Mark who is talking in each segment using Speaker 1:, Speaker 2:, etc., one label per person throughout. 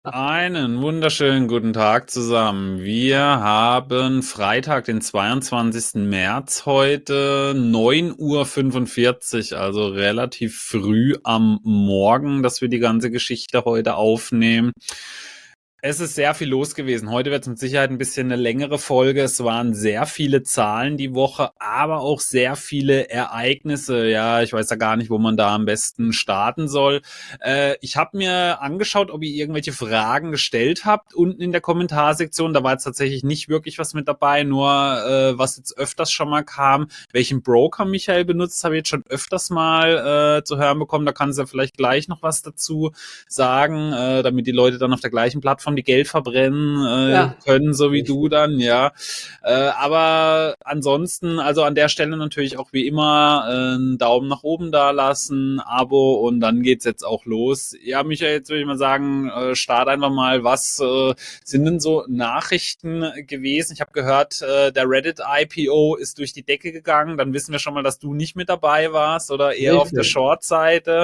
Speaker 1: Einen wunderschönen guten Tag zusammen. Wir haben Freitag, den 22. März heute, 9:45 Uhr, also relativ früh am Morgen, dass wir die ganze Geschichte heute aufnehmen. Es ist sehr viel los gewesen. Heute wird es mit Sicherheit ein bisschen eine längere Folge. Es waren sehr viele Zahlen die Woche, aber auch sehr viele Ereignisse. Ja, ich weiß ja gar nicht, wo man da am besten starten soll. Ich habe mir angeschaut, ob ihr irgendwelche Fragen gestellt habt unten in der Kommentarsektion. Da war jetzt tatsächlich nicht wirklich was mit dabei, nur was jetzt öfters schon mal kam. Welchen Broker Michael benutzt, habe ich jetzt schon öfters mal zu hören bekommen. Da kannst du ja vielleicht gleich noch was dazu sagen, damit die Leute dann auf der gleichen Plattform die Geld verbrennen
Speaker 2: Ja,
Speaker 1: können, so wie du
Speaker 2: richtig.
Speaker 1: dann, ja. Aber ansonsten, also an der Stelle natürlich auch wie immer einen Daumen nach oben da lassen, Abo und dann geht's jetzt auch los. Ja, Michael, jetzt würde ich mal sagen, start einfach mal, was sind denn so Nachrichten gewesen? Ich habe gehört, der Reddit IPO ist durch die Decke gegangen, dann wissen wir schon mal, dass du nicht mit dabei warst oder eher auf der
Speaker 2: Richtig.
Speaker 1: Short-Seite.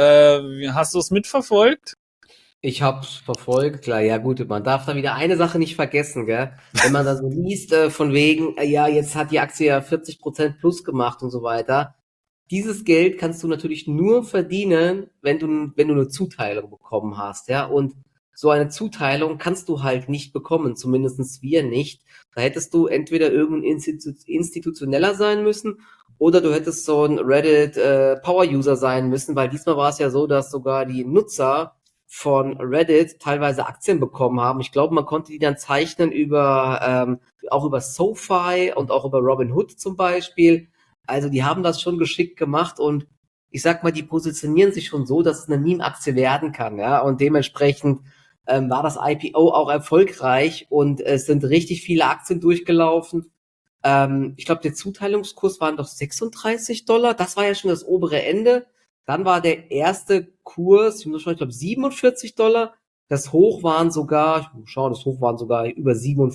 Speaker 1: Hast du es mitverfolgt?
Speaker 2: Ich habe es verfolgt, klar. Ja gut, man darf da wieder eine Sache nicht vergessen, gell? Wenn man da so liest, von wegen, ja, jetzt hat die Aktie ja 40% plus gemacht und so weiter. Dieses Geld kannst du natürlich nur verdienen, wenn du eine Zuteilung bekommen hast, ja? Und so eine Zuteilung kannst du halt nicht bekommen, zumindestens wir nicht. Da hättest du entweder irgendein Institutioneller sein müssen oder du hättest so ein Reddit Power-User sein müssen, weil diesmal war es ja so, dass sogar die Nutzer von Reddit teilweise Aktien bekommen haben. Ich glaube, man konnte die dann zeichnen über auch über SoFi und auch über Robinhood zum Beispiel. Also die haben das schon geschickt gemacht und ich sag mal, die positionieren sich schon so, dass es eine Meme-Aktie werden kann, ja. Und dementsprechend war das IPO auch erfolgreich und es sind richtig viele Aktien durchgelaufen. Ich glaube, der Zuteilungskurs waren doch $36. Das war ja schon das obere Ende. Dann war der erste Kurs, ich muss schauen, ich glaube $47. Das Hoch waren sogar, ich muss schauen, das Hoch waren sogar über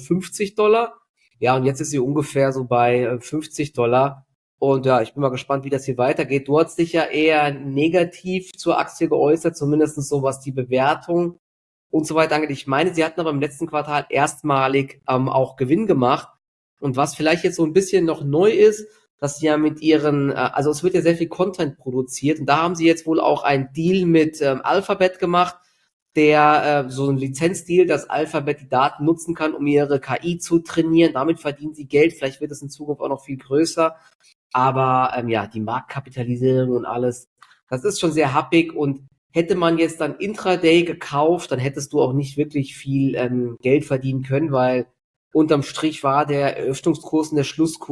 Speaker 2: $57. Ja, und jetzt ist sie ungefähr so bei $50. Und ja, ich bin mal gespannt, wie das hier weitergeht. Du hast dich ja eher negativ zur Aktie geäußert, zumindest so was die Bewertung und so weiter angeht. Ich meine, sie hatten aber im letzten Quartal erstmalig auch Gewinn gemacht. Und was vielleicht jetzt so ein bisschen noch neu ist, dass sie ja mit ihren, also es wird ja sehr viel Content produziert und da haben sie jetzt wohl auch einen Deal mit Alphabet gemacht, der so ein Lizenzdeal, dass Alphabet die Daten nutzen kann, um ihre KI zu trainieren. Damit verdienen sie Geld. Vielleicht wird es in Zukunft auch noch viel größer. Aber ja, die Marktkapitalisierung und alles, das ist schon sehr happig und hätte man jetzt dann Intraday gekauft, dann hättest du auch nicht wirklich viel Geld verdienen können, weil unterm Strich war der Eröffnungskurs und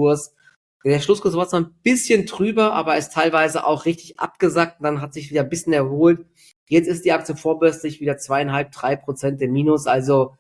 Speaker 2: der Schlusskurs war zwar ein bisschen drüber, aber ist teilweise auch richtig abgesackt und dann hat sich wieder ein bisschen erholt. Jetzt ist die Aktie vorbörslich wieder 2,5, 3% im Minus. Also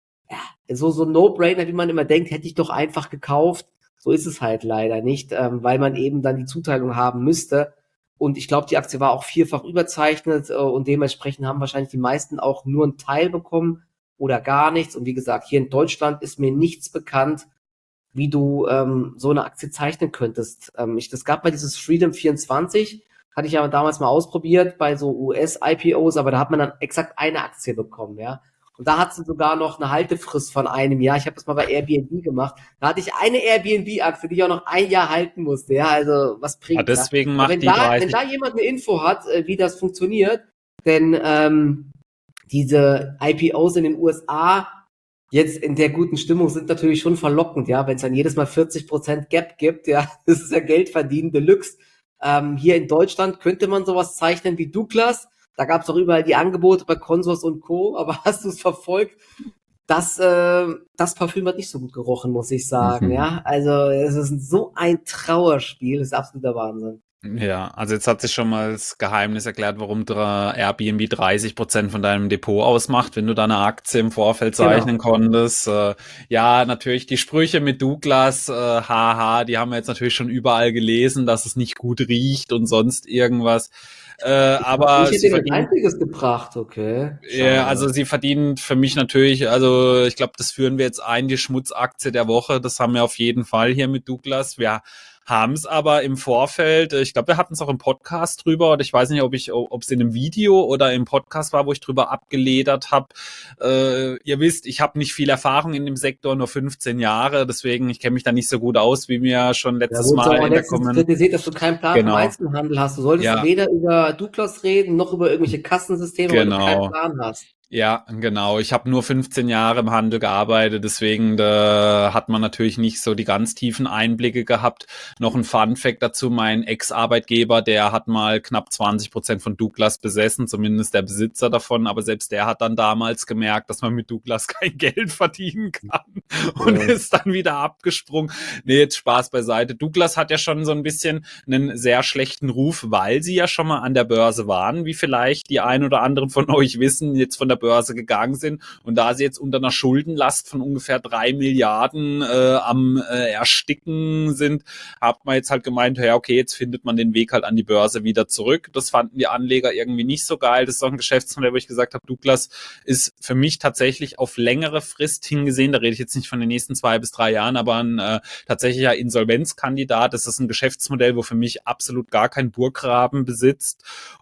Speaker 2: so ein No-Brainer, wie man immer denkt, hätte ich doch einfach gekauft. So ist es halt leider nicht, weil man eben dann die Zuteilung haben müsste. Und ich glaube, die Aktie war auch vierfach überzeichnet und dementsprechend haben wahrscheinlich die meisten auch nur einen Teil bekommen oder gar nichts. Und wie gesagt, hier in Deutschland ist mir nichts bekannt, wie du so eine Aktie zeichnen könntest. Das gab mal dieses Freedom 24, hatte ich ja damals mal ausprobiert bei so US-IPOs, aber da hat man dann exakt eine Aktie bekommen, ja. Und da hat sie sogar noch eine Haltefrist von einem Jahr. Ich habe das mal bei Airbnb gemacht. Da hatte ich eine Airbnb-Aktie, die ich auch noch ein Jahr halten musste. Ja, also was
Speaker 1: Ja,
Speaker 2: bringt's, ja.
Speaker 1: deswegen
Speaker 2: Aber
Speaker 1: macht die
Speaker 2: wenn
Speaker 1: 30.
Speaker 2: da jemand eine Info hat, wie das funktioniert, denn diese IPOs in den USA jetzt in der guten Stimmung sind natürlich schon verlockend, ja, wenn es dann jedes Mal 40% Gap gibt, ja, das ist ja Geld verdienen Deluxe. Hier in Deutschland könnte man sowas zeichnen wie Douglas. Da gab es auch überall die Angebote bei Consors und Co. Aber hast du es verfolgt? Das Parfüm hat nicht so gut gerochen, muss ich sagen, ja. Also es ist so ein Trauerspiel, das ist absoluter Wahnsinn.
Speaker 1: Ja, also jetzt hat sich schon mal das Geheimnis erklärt, warum Airbnb 30% von deinem Depot ausmacht, wenn du deine Aktie im Vorfeld zeichnen
Speaker 2: Genau.
Speaker 1: konntest. Ja, natürlich die Sprüche mit Douglas, haha, die haben wir jetzt natürlich schon überall gelesen, dass es nicht gut riecht und sonst irgendwas.
Speaker 2: Ich
Speaker 1: Aber
Speaker 2: hätte
Speaker 1: sie
Speaker 2: ihn als
Speaker 1: verdienen
Speaker 2: einziges gebracht, okay.
Speaker 1: ja,
Speaker 2: Schade.
Speaker 1: also sie verdient für mich natürlich, also ich glaube, das führen wir jetzt ein, die Schmutzaktie der Woche. Das haben wir auf jeden Fall hier mit Douglas. Wir haben es aber im Vorfeld, ich glaube, wir hatten es auch im Podcast drüber, oder ich weiß nicht, ob es in einem Video oder im Podcast war, wo ich drüber abgeledert habe. Ihr wisst, ich habe nicht viel Erfahrung in dem Sektor, nur 15 Jahre, deswegen, ich kenne mich da nicht so gut aus, wie mir schon
Speaker 2: Ja,
Speaker 1: letztes
Speaker 2: wurde es
Speaker 1: Mal
Speaker 2: auch
Speaker 1: in der
Speaker 2: letztens
Speaker 1: Kommentar.
Speaker 2: kritisiert, dass du keinen Plan vom
Speaker 1: Genau,
Speaker 2: Einzelhandel hast. Du solltest
Speaker 1: ja,
Speaker 2: weder über Douglas reden, noch über irgendwelche Kassensysteme, weil du keinen
Speaker 1: genau.
Speaker 2: Plan hast.
Speaker 1: Ja, genau. Ich habe nur 15 Jahre im Handel gearbeitet, deswegen da hat man natürlich nicht so die ganz tiefen Einblicke gehabt. Noch ein Fun-Fact dazu, mein Ex-Arbeitgeber, der hat mal knapp 20% von Douglas besessen, zumindest der Besitzer davon, aber selbst der hat dann damals gemerkt, dass man mit Douglas kein Geld verdienen kann und
Speaker 2: Ja.
Speaker 1: ist dann wieder abgesprungen. Nee, jetzt Spaß beiseite. Douglas hat ja schon so ein bisschen einen sehr schlechten Ruf, weil sie ja schon mal an der Börse waren, wie vielleicht die ein oder anderen von euch wissen, jetzt von der Börse gegangen sind. Und da sie jetzt unter einer Schuldenlast von ungefähr 3 Milliarden am Ersticken sind, hat man jetzt halt gemeint, ja, okay, jetzt findet man den Weg halt an die Börse wieder zurück. Das fanden die Anleger irgendwie nicht so geil. Das ist auch ein Geschäftsmodell, wo ich gesagt habe, Douglas ist für mich tatsächlich auf längere Frist hingesehen, da rede ich jetzt nicht von den nächsten 2 bis 3 Jahren, aber ein tatsächlicher Insolvenzkandidat. Das ist ein Geschäftsmodell, wo für mich absolut gar kein Burggraben besitzt.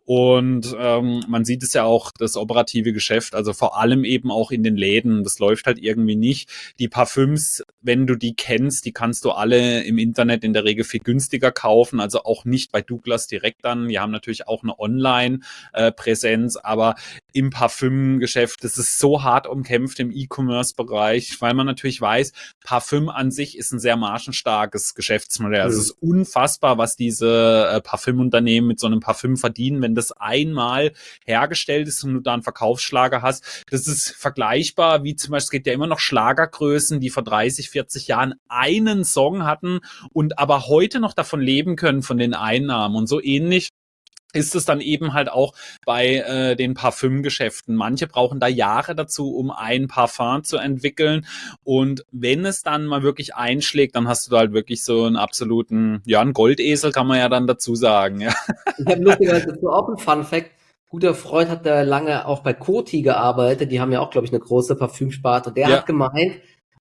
Speaker 1: Und man sieht es ja auch, das operative Geschäft, also vor allem eben auch in den Läden, das läuft halt irgendwie nicht. Die Parfüms, wenn du die kennst, die kannst du alle im Internet in der Regel viel günstiger kaufen, also auch nicht bei Douglas direkt dann. Wir haben natürlich auch eine Online-Präsenz, aber im Parfümgeschäft, das ist so hart umkämpft im E-Commerce-Bereich, weil man natürlich weiß, Parfüm an sich ist ein sehr margenstarkes Geschäftsmodell. Also es ist unfassbar, was diese Parfümunternehmen mit so einem Parfüm verdienen, wenn das einmal hergestellt ist und du da einen Verkaufsschlager hast. Das ist vergleichbar, wie zum Beispiel, es gibt ja immer noch Schlagergrößen, die vor 30, 40 Jahren einen Song hatten und aber heute noch davon leben können, von den Einnahmen. Und so ähnlich ist es dann eben halt auch bei den Parfümgeschäften. Manche brauchen da Jahre dazu, um ein Parfum zu entwickeln. Und wenn es dann mal wirklich einschlägt, dann hast du da halt wirklich so einen absoluten, ja, einen Goldesel, kann man ja dann dazu sagen. Ja,
Speaker 2: Ich habe lustigerweise dazu auch einen Fun-Fact. Guter Freund hat da lange auch bei Coty gearbeitet. Die haben ja auch, glaube ich, eine große Parfümsparte. Und der
Speaker 1: ja,
Speaker 2: hat gemeint,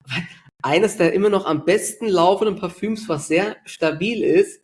Speaker 2: eines der immer noch am besten laufenden Parfüms, was sehr stabil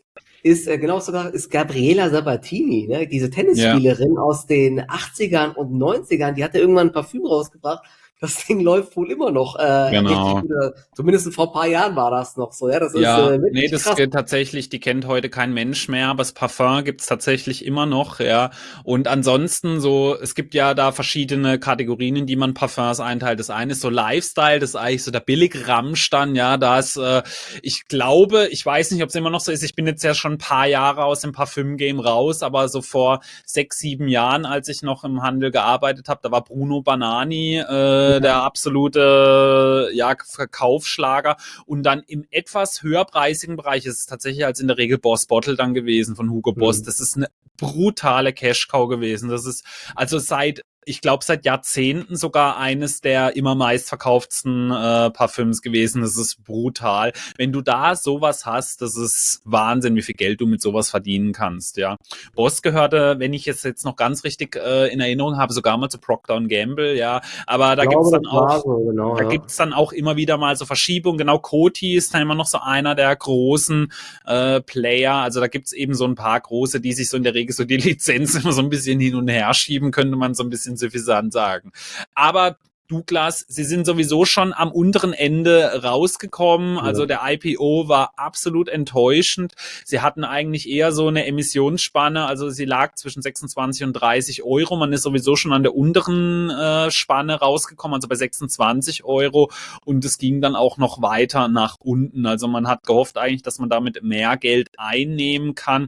Speaker 2: ist genau sogar, ist Gabriela Sabatini, ne? Diese
Speaker 1: ja.
Speaker 2: Tennisspielerin aus den 80ern und 90ern, die hatte irgendwann ein Parfüm rausgebracht. Das Ding läuft wohl immer noch richtig
Speaker 1: Genau.
Speaker 2: gut. Zumindest vor ein paar Jahren war das noch so. Ja, das ist
Speaker 1: Ja, nee,
Speaker 2: wirklich
Speaker 1: das
Speaker 2: krass.
Speaker 1: geht tatsächlich, die kennt heute kein Mensch mehr, aber das Parfum gibt's tatsächlich immer noch, ja. Und ansonsten so, es gibt ja da verschiedene Kategorien, in die man Parfums einteilt. Das eine ist so Lifestyle, das ist eigentlich so der Billig-Ramsch dann, ja, da ist, ich glaube, ich weiß nicht, ob es immer noch so ist, ich bin jetzt ja schon ein paar Jahre aus dem Parfüm-Game raus, aber so vor 6, 7 Jahren, als ich noch im Handel gearbeitet habe, da war Bruno Banani der absolute, ja, Verkaufsschlager. Und dann im etwas höherpreisigen Bereich ist es tatsächlich als in der Regel Boss Bottle dann gewesen von Hugo Boss.
Speaker 2: Hm.
Speaker 1: Das ist eine brutale Cash-Cow gewesen. Das ist also ich glaube, seit Jahrzehnten sogar eines der immer meistverkauftesten Parfüms gewesen. Das ist brutal. Wenn du da sowas hast, das ist Wahnsinn, wie viel Geld du mit sowas verdienen kannst, ja. Boss gehörte, wenn ich es jetzt noch ganz richtig in Erinnerung habe, sogar mal zu Procter Gamble, ja. Aber
Speaker 2: Ich glaube, das war so, genau,
Speaker 1: da
Speaker 2: ja.
Speaker 1: gibt's dann auch immer wieder mal so Verschiebungen. Genau, Coty ist dann immer noch so einer der großen Player. Also da gibt's eben so ein paar große, die sich so in der Regel so die Lizenz immer so ein bisschen hin und her schieben, könnte man so ein bisschen suffisant sagen. Aber Douglas, sie sind sowieso schon am unteren Ende rausgekommen. Also
Speaker 2: Ja.
Speaker 1: der IPO war absolut enttäuschend. Sie hatten eigentlich eher so eine Emissionsspanne, also sie lag zwischen 26 und 30 Euro. Man ist sowieso schon an der unteren Spanne rausgekommen, also bei 26 Euro. Und es ging dann auch noch weiter nach unten. Also man hat gehofft eigentlich, dass man damit mehr Geld einnehmen kann.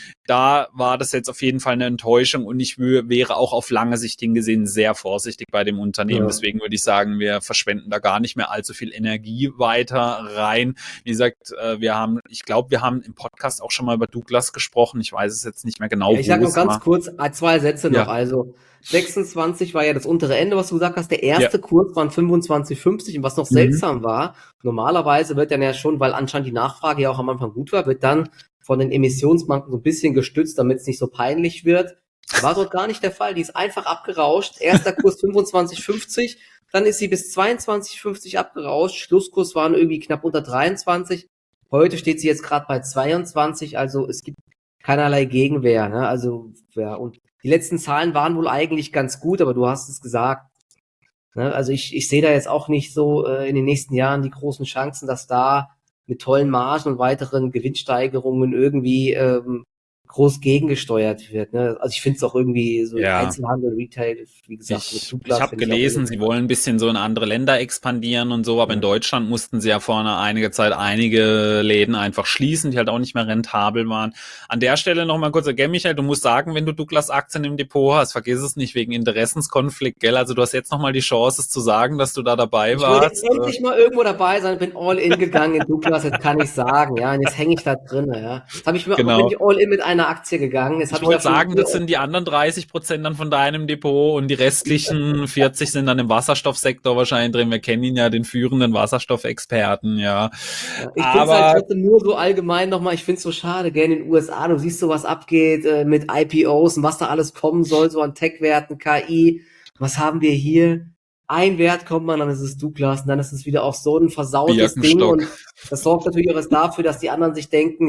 Speaker 1: Da war das jetzt auf jeden Fall eine Enttäuschung und ich wäre auch auf lange Sicht hingesehen sehr vorsichtig bei dem Unternehmen.
Speaker 2: Ja.
Speaker 1: Deswegen würde ich sagen, wir verschwenden da gar nicht mehr allzu viel Energie weiter rein. Wie gesagt, ich glaube, wir haben im Podcast auch schon mal über Douglas gesprochen. Ich weiß es jetzt nicht mehr genau,
Speaker 2: Ja, ich sage
Speaker 1: wo
Speaker 2: noch
Speaker 1: es
Speaker 2: ganz
Speaker 1: war.
Speaker 2: kurz 2 Sätze noch.
Speaker 1: Ja,
Speaker 2: Also 26 war ja das untere Ende, was du gesagt hast. Der
Speaker 1: ja.
Speaker 2: erste Kurs waren 25,50 und was noch
Speaker 1: Mhm.
Speaker 2: seltsam war, normalerweise wird dann ja schon, weil anscheinend die Nachfrage ja auch am Anfang gut war, wird dann von den Emissionsbanken so ein bisschen gestützt, damit es nicht so peinlich wird. War dort gar nicht der Fall. Die ist einfach abgerauscht. Erster Kurs 25,50, dann ist sie bis 22,50 abgerauscht. Schlusskurs waren irgendwie knapp unter 23. Heute steht sie jetzt gerade bei 22, also es gibt keinerlei Gegenwehr, ne? Also, ja, und die letzten Zahlen waren wohl eigentlich ganz gut, aber du hast es gesagt, ne? Also ich sehe da jetzt auch nicht so in den nächsten Jahren die großen Chancen, dass da mit tollen Margen und weiteren Gewinnsteigerungen irgendwie groß gegengesteuert wird. Ne? Also ich finde es auch irgendwie so
Speaker 1: Ja.
Speaker 2: Einzelhandel, Retail, wie gesagt, mit
Speaker 1: Ich
Speaker 2: Douglas
Speaker 1: habe
Speaker 2: finde ich auch
Speaker 1: gelesen, sie
Speaker 2: uninteressant.
Speaker 1: wollen ein bisschen so in andere Länder expandieren und so, aber in
Speaker 2: Ja.
Speaker 1: Deutschland mussten sie ja vor einer einiger Zeit einige Läden einfach schließen, die halt auch nicht mehr rentabel waren. An der Stelle noch mal kurz, gell, Michael, du musst sagen, wenn du Douglas-Aktien im Depot hast, vergiss es nicht wegen Interessenskonflikt, gell? Also du hast jetzt noch mal die Chance, es zu sagen, dass du da dabei
Speaker 2: Ich wollte jetzt
Speaker 1: warst.
Speaker 2: endlich mal irgendwo dabei sein, bin all in gegangen in Douglas, jetzt kann ich sagen, ja, und jetzt hänge ich da drin, ja. Jetzt bin
Speaker 1: Genau.
Speaker 2: ich all in mit einer Aktie gegangen, jetzt
Speaker 1: Ich
Speaker 2: habe ich da
Speaker 1: wollte
Speaker 2: schon
Speaker 1: sagen,
Speaker 2: 4
Speaker 1: das sind die anderen 30% dann von deinem Depot und die restlichen 40 sind dann im Wasserstoffsektor wahrscheinlich drin. Wir kennen ihn ja, den führenden Wasserstoffexperten, ja.
Speaker 2: Ja, ich finde es halt
Speaker 1: Aber
Speaker 2: trotzdem nur so allgemein nochmal, ich finde es so schade, gell, in den USA, du siehst so, was abgeht mit IPOs und was da alles kommen soll, so an Tech-Werten, KI. Was haben wir hier? Ein Wert kommt man, dann ist es Douglas und dann ist es wieder auch so ein versautes Ding
Speaker 1: Birkenstock.
Speaker 2: und das sorgt natürlich auch erst dafür, dass die anderen sich denken,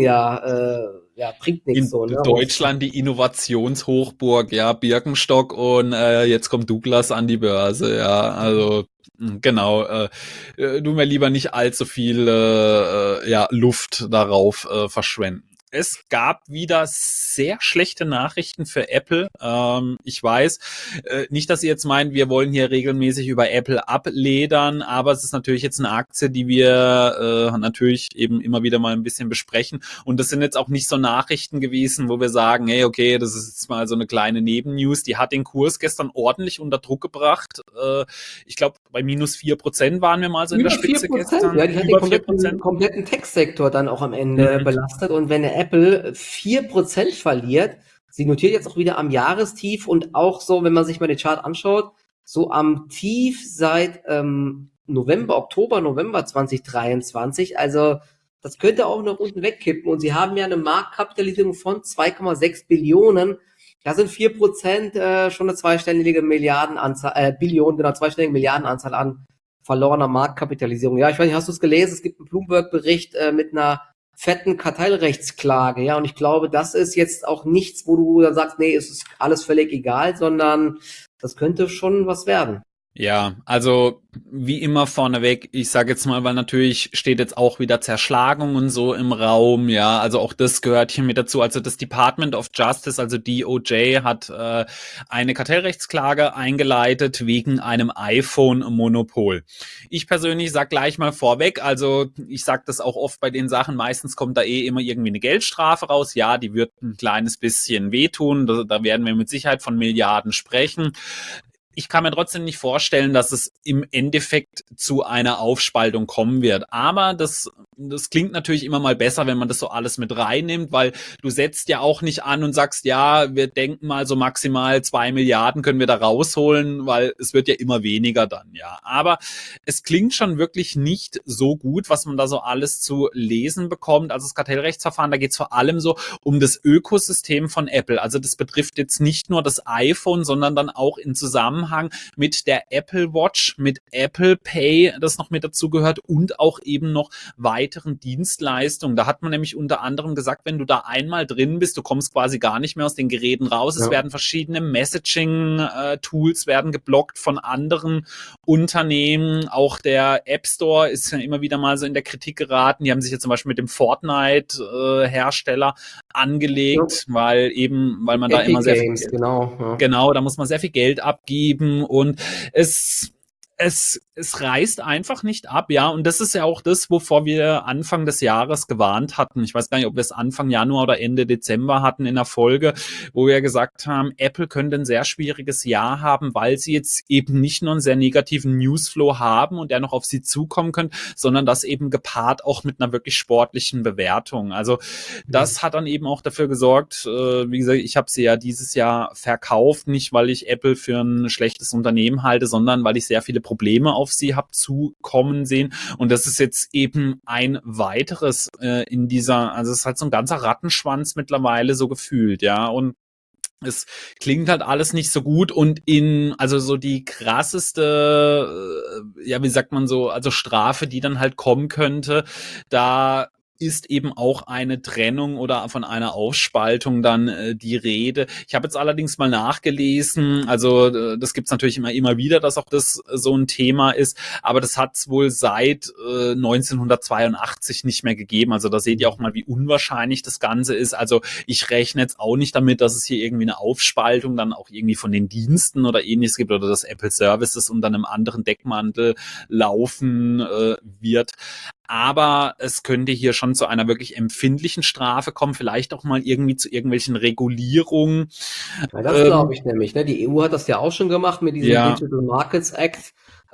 Speaker 2: ja, bringt nichts
Speaker 1: In
Speaker 2: so, ne? Und
Speaker 1: Deutschland die Innovationshochburg, ja, Birkenstock und jetzt kommt Douglas an die Börse, ja, also genau, du mir lieber nicht allzu viel ja, Luft darauf verschwenden. Es gab wieder sehr schlechte Nachrichten für Apple. Ich weiß nicht, dass ihr jetzt meint, wir wollen hier regelmäßig über Apple abledern, aber es ist natürlich jetzt eine Aktie, die wir natürlich eben immer wieder mal ein bisschen besprechen. Und das sind jetzt auch nicht so Nachrichten gewesen, wo wir sagen, hey, okay, das ist jetzt mal so eine kleine Nebennews. Die hat den Kurs gestern ordentlich unter Druck gebracht. Ich glaube, bei -4% waren wir mal so in der
Speaker 2: über vier
Speaker 1: Spitze
Speaker 2: Prozent, ja,
Speaker 1: gestern.
Speaker 2: die hat den
Speaker 1: Über 4%.
Speaker 2: kompletten Tech-Sektor dann auch am Ende
Speaker 1: Mhm.
Speaker 2: belastet. Und wenn der Apple 4% verliert, sie notiert jetzt auch wieder am Jahrestief und auch so, wenn man sich mal den Chart anschaut, so am Tief seit Oktober, November 2023. Also das könnte auch nach unten wegkippen. Und sie haben ja eine Marktkapitalisierung von 2,6 Billionen. Da sind 4% schon eine zweistellige Milliardenanzahl, Billionen, genau, zweistellige Milliardenanzahl an verlorener Marktkapitalisierung. Ja, ich weiß nicht, hast du es gelesen? Es gibt einen Bloomberg-Bericht mit einer fetten Kartellrechtsklage. Ja, und ich glaube, das ist jetzt auch nichts, wo du dann sagst, nee, es ist alles völlig egal, sondern das könnte schon was werden.
Speaker 1: Ja, also wie immer vorneweg, ich sage jetzt mal, weil natürlich steht jetzt auch wieder Zerschlagung und so im Raum, ja, also auch das gehört hier mit dazu. Also das Department of Justice, also DOJ, hat eine Kartellrechtsklage eingeleitet wegen einem iPhone-Monopol. Ich persönlich sag gleich mal vorweg, also ich sag das auch oft bei den Sachen, meistens kommt da immer irgendwie eine Geldstrafe raus. Ja, die wird ein kleines bisschen wehtun, da werden wir mit Sicherheit von Milliarden sprechen. Ich kann mir trotzdem nicht vorstellen, dass es im Endeffekt zu einer Aufspaltung kommen wird. Aber das klingt natürlich immer mal besser, wenn man das so alles mit reinnimmt, weil du setzt ja auch nicht an und sagst, ja, wir denken mal so maximal 2 Milliarden können wir da rausholen, weil es wird ja immer weniger dann, ja. Aber es klingt schon wirklich nicht so gut, was man da so alles zu lesen bekommt. Also das Kartellrechtsverfahren, da geht es vor allem so um das Ökosystem von Apple. Also das betrifft jetzt nicht nur das iPhone, sondern dann auch in Zusammenhang mit der Apple Watch, mit Apple Pay, das noch mit dazu gehört und auch eben noch weiteren Dienstleistungen. Da hat man nämlich unter anderem gesagt, wenn du da einmal drin bist, du kommst quasi gar nicht mehr aus den Geräten raus. Es
Speaker 2: Ja.
Speaker 1: werden verschiedene Messaging-Tools werden geblockt von anderen Unternehmen. Auch der App Store ist ja immer wieder mal so in der Kritik geraten. Die haben sich ja zum Beispiel mit dem Fortnite-Hersteller
Speaker 2: Ja.
Speaker 1: angelegt, weil man da
Speaker 2: Epic
Speaker 1: immer sehr viel
Speaker 2: Games, genau. Ja.
Speaker 1: Genau, da muss man sehr viel Geld abgeben und es es reißt einfach nicht ab, ja. Und das ist ja auch das, wovor wir Anfang des Jahres gewarnt hatten. Ich weiß gar nicht, ob wir es Anfang Januar oder Ende Dezember hatten in der Folge, wo wir gesagt haben, Apple könnte ein sehr schwieriges Jahr haben, weil sie jetzt eben nicht nur einen sehr negativen Newsflow haben und der noch auf sie zukommen könnte, sondern das eben gepaart auch mit einer wirklich sportlichen Bewertung. Also das hat dann eben auch dafür gesorgt, wie gesagt, ich habe sie ja dieses Jahr verkauft, nicht weil ich Apple für ein schlechtes Unternehmen halte, sondern weil ich sehr viele Probleme auf sie habe zukommen sehen. Und das ist jetzt eben ein weiteres in dieser, also es ist halt so ein ganzer Rattenschwanz mittlerweile so gefühlt, ja. Und es klingt halt alles nicht so gut und also so die krasseste, ja, wie sagt man so, also Strafe, die dann halt kommen könnte, da ist eben auch eine Trennung oder von einer Aufspaltung dann die Rede. Ich habe jetzt allerdings mal nachgelesen, also das gibt's natürlich immer wieder, dass auch das so ein Thema ist, aber das hat's wohl seit 1982 nicht mehr gegeben. Also da seht ihr auch mal, wie unwahrscheinlich das Ganze ist. Also ich rechne jetzt auch nicht damit, dass es hier irgendwie eine Aufspaltung dann auch irgendwie von den Diensten oder ähnliches gibt oder dass Apple Services unter einem anderen Deckmantel laufen wird. Aber es könnte hier schon zu einer wirklich empfindlichen Strafe kommen, vielleicht auch mal irgendwie zu irgendwelchen Regulierungen.
Speaker 2: Ja, das glaube ich nämlich. Ne? Die EU hat das ja auch schon gemacht mit diesem
Speaker 1: Ja,
Speaker 2: Digital Markets Act,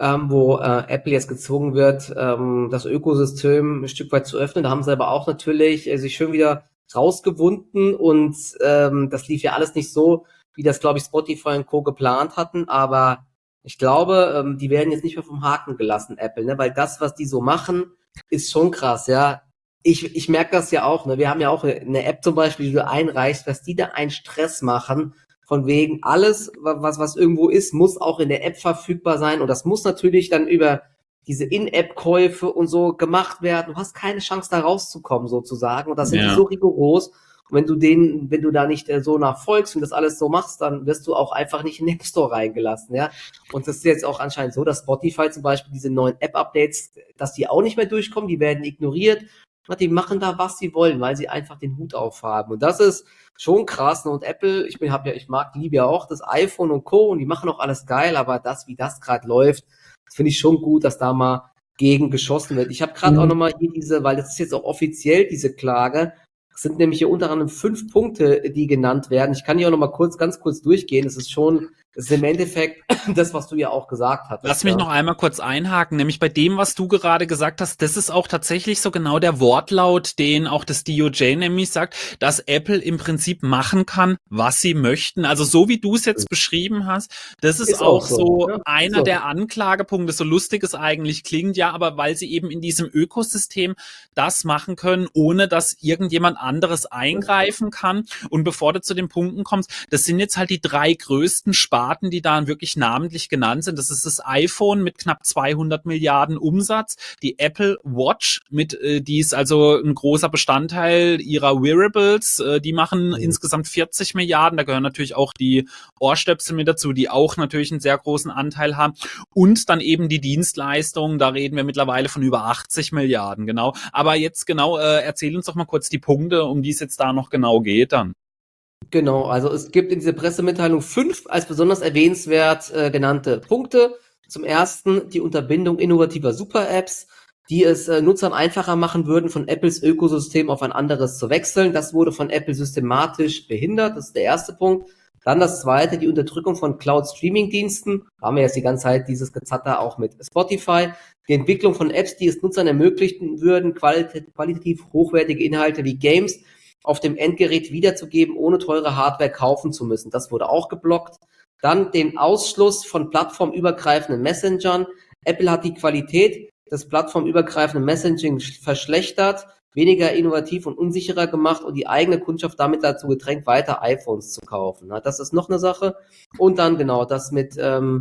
Speaker 2: wo Apple jetzt gezwungen wird, das Ökosystem ein Stück weit zu öffnen. Da haben sie aber auch natürlich sich schön wieder rausgewunden und das lief ja alles nicht so, wie das, glaube ich, Spotify und Co. geplant hatten. Aber ich glaube, die werden jetzt nicht mehr vom Haken gelassen, Apple, ne? Weil das, was die so machen, ist schon krass, ja. Ich merke das ja auch, ne? Wir haben ja auch eine App zum Beispiel, die du einreichst, was die da einen Stress machen, von wegen alles, was irgendwo ist, muss auch in der App verfügbar sein und das muss natürlich dann über diese In-App-Käufe und so gemacht werden. Du hast keine Chance, da rauszukommen, sozusagen. Und da sind die
Speaker 1: ja.
Speaker 2: so rigoros. Und wenn du da nicht so nachfolgst und das alles so machst, dann wirst du auch einfach nicht in den App Store reingelassen, ja. Und das ist jetzt auch anscheinend so, dass Spotify zum Beispiel diese neuen App-Updates, dass die auch nicht mehr durchkommen, die werden ignoriert. Die machen da, was sie wollen, weil sie einfach den Hut aufhaben. Und das ist schon krass. Und Apple, liebe ja auch das iPhone und Co. Und die machen auch alles geil, aber wie das gerade läuft, finde ich schon gut, dass da mal gegen geschossen wird. Ich habe gerade auch nochmal hier weil das ist jetzt auch offiziell diese Klage. Es sind nämlich hier unter anderem 5 Punkte, die genannt werden. Ich kann hier auch nochmal ganz kurz durchgehen. Es ist im Endeffekt das, was du ja auch gesagt hattest.
Speaker 1: Lass mich noch einmal kurz einhaken, nämlich bei dem, was du gerade gesagt hast, das ist auch tatsächlich so genau der Wortlaut, den auch das DOJ nämlich sagt, dass Apple im Prinzip machen kann, was sie möchten. Also so wie du es jetzt beschrieben hast, das ist auch so
Speaker 2: Ne?
Speaker 1: einer der Anklagepunkte, so lustig es eigentlich klingt, ja, aber weil sie eben in diesem Ökosystem das machen können, ohne dass irgendjemand anderes eingreifen kann. Und bevor du zu den Punkten kommst, das sind jetzt halt die 3 größten Sparten, die da wirklich namentlich genannt sind. Das ist das iPhone mit knapp 200 Milliarden Umsatz, die Apple Watch die ist also ein großer Bestandteil ihrer Wearables, die machen insgesamt 40 Milliarden, da gehören natürlich auch die Ohrstöpsel mit dazu, die auch natürlich einen sehr großen Anteil haben und dann eben die Dienstleistungen, da reden wir mittlerweile von über 80 Milliarden, genau. Aber jetzt genau, erzähl uns doch mal kurz die Punkte, um die es jetzt da noch genau geht dann.
Speaker 2: Genau, also es gibt in dieser Pressemitteilung 5 als besonders erwähnenswert genannte Punkte. Zum ersten die Unterbindung innovativer Super-Apps, die es Nutzern einfacher machen würden, von Apples Ökosystem auf ein anderes zu wechseln. Das wurde von Apple systematisch behindert. Das ist der erste Punkt. Dann das zweite, die Unterdrückung von Cloud-Streaming-Diensten. Da haben wir jetzt die ganze Zeit dieses Gezatter auch mit Spotify. Die Entwicklung von Apps, die es Nutzern ermöglichen würden, qualitativ hochwertige Inhalte wie Games auf dem Endgerät wiederzugeben, ohne teure Hardware kaufen zu müssen. Das wurde auch geblockt. Dann den Ausschluss von plattformübergreifenden Messengern. Apple hat die Qualität des plattformübergreifenden Messaging verschlechtert, weniger innovativ und unsicherer gemacht und die eigene Kundschaft damit dazu gedrängt, weiter iPhones zu kaufen. Das ist noch eine Sache. Und dann genau das mit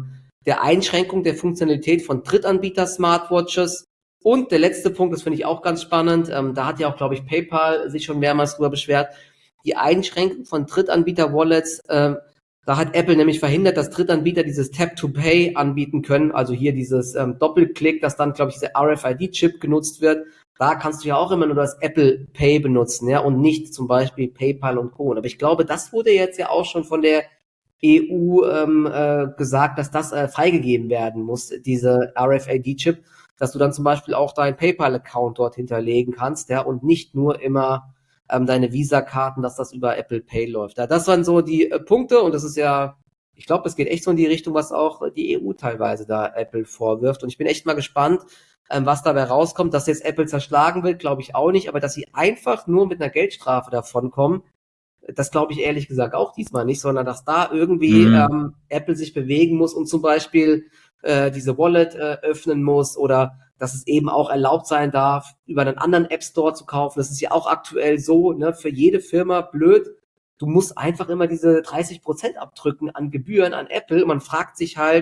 Speaker 2: der Einschränkung der Funktionalität von Drittanbieter-Smartwatches. Und der letzte Punkt, das finde ich auch ganz spannend, da hat ja auch, glaube ich, PayPal sich schon mehrmals drüber beschwert, die Einschränkung von Drittanbieter-Wallets, da hat Apple nämlich verhindert, dass Drittanbieter dieses Tap-to-Pay anbieten können, also hier dieses Doppelklick, dass dann, glaube ich, dieser RFID-Chip genutzt wird. Da kannst du ja auch immer nur das Apple Pay benutzen, ja, und nicht zum Beispiel PayPal und Co. Aber ich glaube, das wurde jetzt ja auch schon von der EU gesagt, dass das freigegeben werden muss, diese RFID-Chip, dass du dann zum Beispiel auch deinen PayPal-Account dort hinterlegen kannst, ja, und nicht nur immer deine Visa-Karten, dass das über Apple Pay läuft. Ja, das waren so die Punkte und das ist ja, ich glaube, das geht echt so in die Richtung, was auch die EU teilweise da Apple vorwirft. Und ich bin echt mal gespannt, was dabei rauskommt. Dass jetzt Apple zerschlagen wird, glaube ich auch nicht, aber dass sie einfach nur mit einer Geldstrafe davonkommen, das glaube ich ehrlich gesagt auch diesmal nicht, sondern dass da irgendwie Apple sich bewegen muss und zum Beispiel diese Wallet öffnen muss oder dass es eben auch erlaubt sein darf, über einen anderen App Store zu kaufen. Das ist ja auch aktuell so, ne, für jede Firma blöd. Du musst einfach immer diese 30% abdrücken an Gebühren an Apple. Und man fragt sich halt,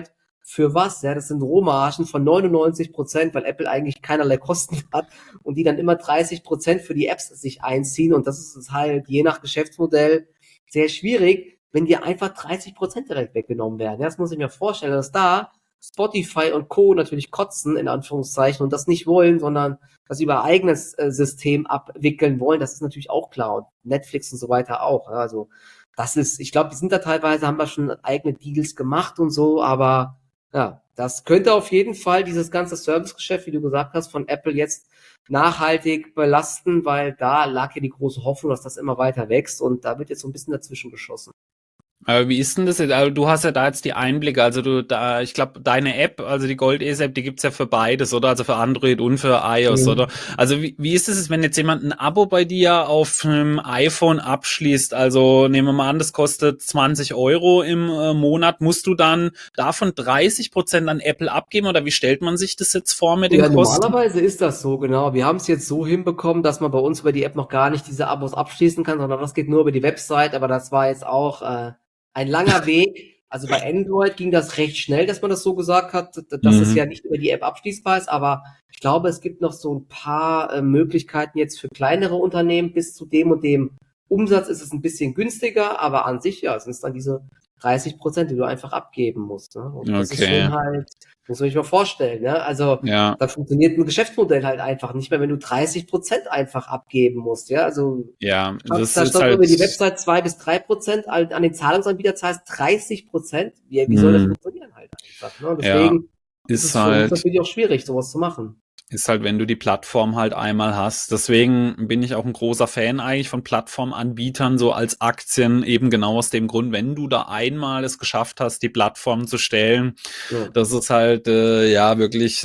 Speaker 2: für was? Ja, das sind Rohmargen von 99%, weil Apple eigentlich keinerlei Kosten hat und die dann immer 30% für die Apps sich einziehen. Und das ist halt je nach Geschäftsmodell sehr schwierig, wenn dir einfach 30% direkt weggenommen werden. Ja, das muss ich mir vorstellen, dass da Spotify und Co. natürlich kotzen, in Anführungszeichen, und das nicht wollen, sondern das über eigenes System abwickeln wollen. Das ist natürlich auch klar. Und Netflix und so weiter auch. Ja, also das ist, ich glaube, die sind da teilweise, haben wir schon eigene Deals gemacht und so, aber ja, das könnte auf jeden Fall dieses ganze Servicegeschäft, wie du gesagt hast, von Apple jetzt nachhaltig belasten, weil da lag ja die große Hoffnung, dass das immer weiter wächst und da wird jetzt so ein bisschen dazwischen geschossen.
Speaker 1: Aber wie ist denn das jetzt? Also du hast ja da jetzt die Einblicke, also ich glaube, deine App, also die Gold-ES-App, die gibt's ja für beides, oder? Also für Android und für iOS, oder?
Speaker 2: Mhm.
Speaker 1: Also wie ist es, wenn jetzt jemand ein Abo bei dir auf einem iPhone abschließt? Also nehmen wir mal an, das kostet 20 € im Monat. Musst du dann davon 30% an Apple abgeben, oder wie stellt man sich das jetzt vor mit den
Speaker 2: Ja,
Speaker 1: Kosten?
Speaker 2: normalerweise ist das so, genau. Wir haben es jetzt so hinbekommen, dass man bei uns über die App noch gar nicht diese Abos abschließen kann, sondern das geht nur über die Website, aber das war jetzt auch ein langer Weg. Also bei Android ging das recht schnell, dass man das so gesagt hat, dass es ja
Speaker 1: Mhm.
Speaker 2: nicht über die App abschließbar ist, aber ich glaube, es gibt noch so ein paar Möglichkeiten jetzt für kleinere Unternehmen. Bis zu dem und dem Umsatz ist es ein bisschen günstiger, aber an sich, ja, sind es dann diese 30%, die du einfach abgeben musst. Ne? Und das ist
Speaker 1: Okay,
Speaker 2: schon halt, muss man sich mal vorstellen, ne? Also
Speaker 1: ja,
Speaker 2: da funktioniert ein Geschäftsmodell halt einfach nicht mehr, wenn du 30% einfach abgeben musst, ja. Also
Speaker 1: ja, das
Speaker 2: da
Speaker 1: ist
Speaker 2: stand über
Speaker 1: halt,
Speaker 2: die Website 2 bis 3% an den Zahlungsanbieter zahlst 30%. Wie soll das
Speaker 1: hm,
Speaker 2: funktionieren halt einfach? Ne? Und
Speaker 1: ja,
Speaker 2: deswegen ist
Speaker 1: ist
Speaker 2: es für uns
Speaker 1: halt.
Speaker 2: natürlich auch schwierig, sowas zu machen.
Speaker 1: Ist halt, wenn du die Plattform halt einmal hast. Deswegen bin ich auch ein großer Fan eigentlich von Plattformanbietern, so als Aktien, eben genau aus dem Grund, wenn du da einmal es geschafft hast, die Plattform zu stellen,
Speaker 2: Ja,
Speaker 1: das ist halt ja wirklich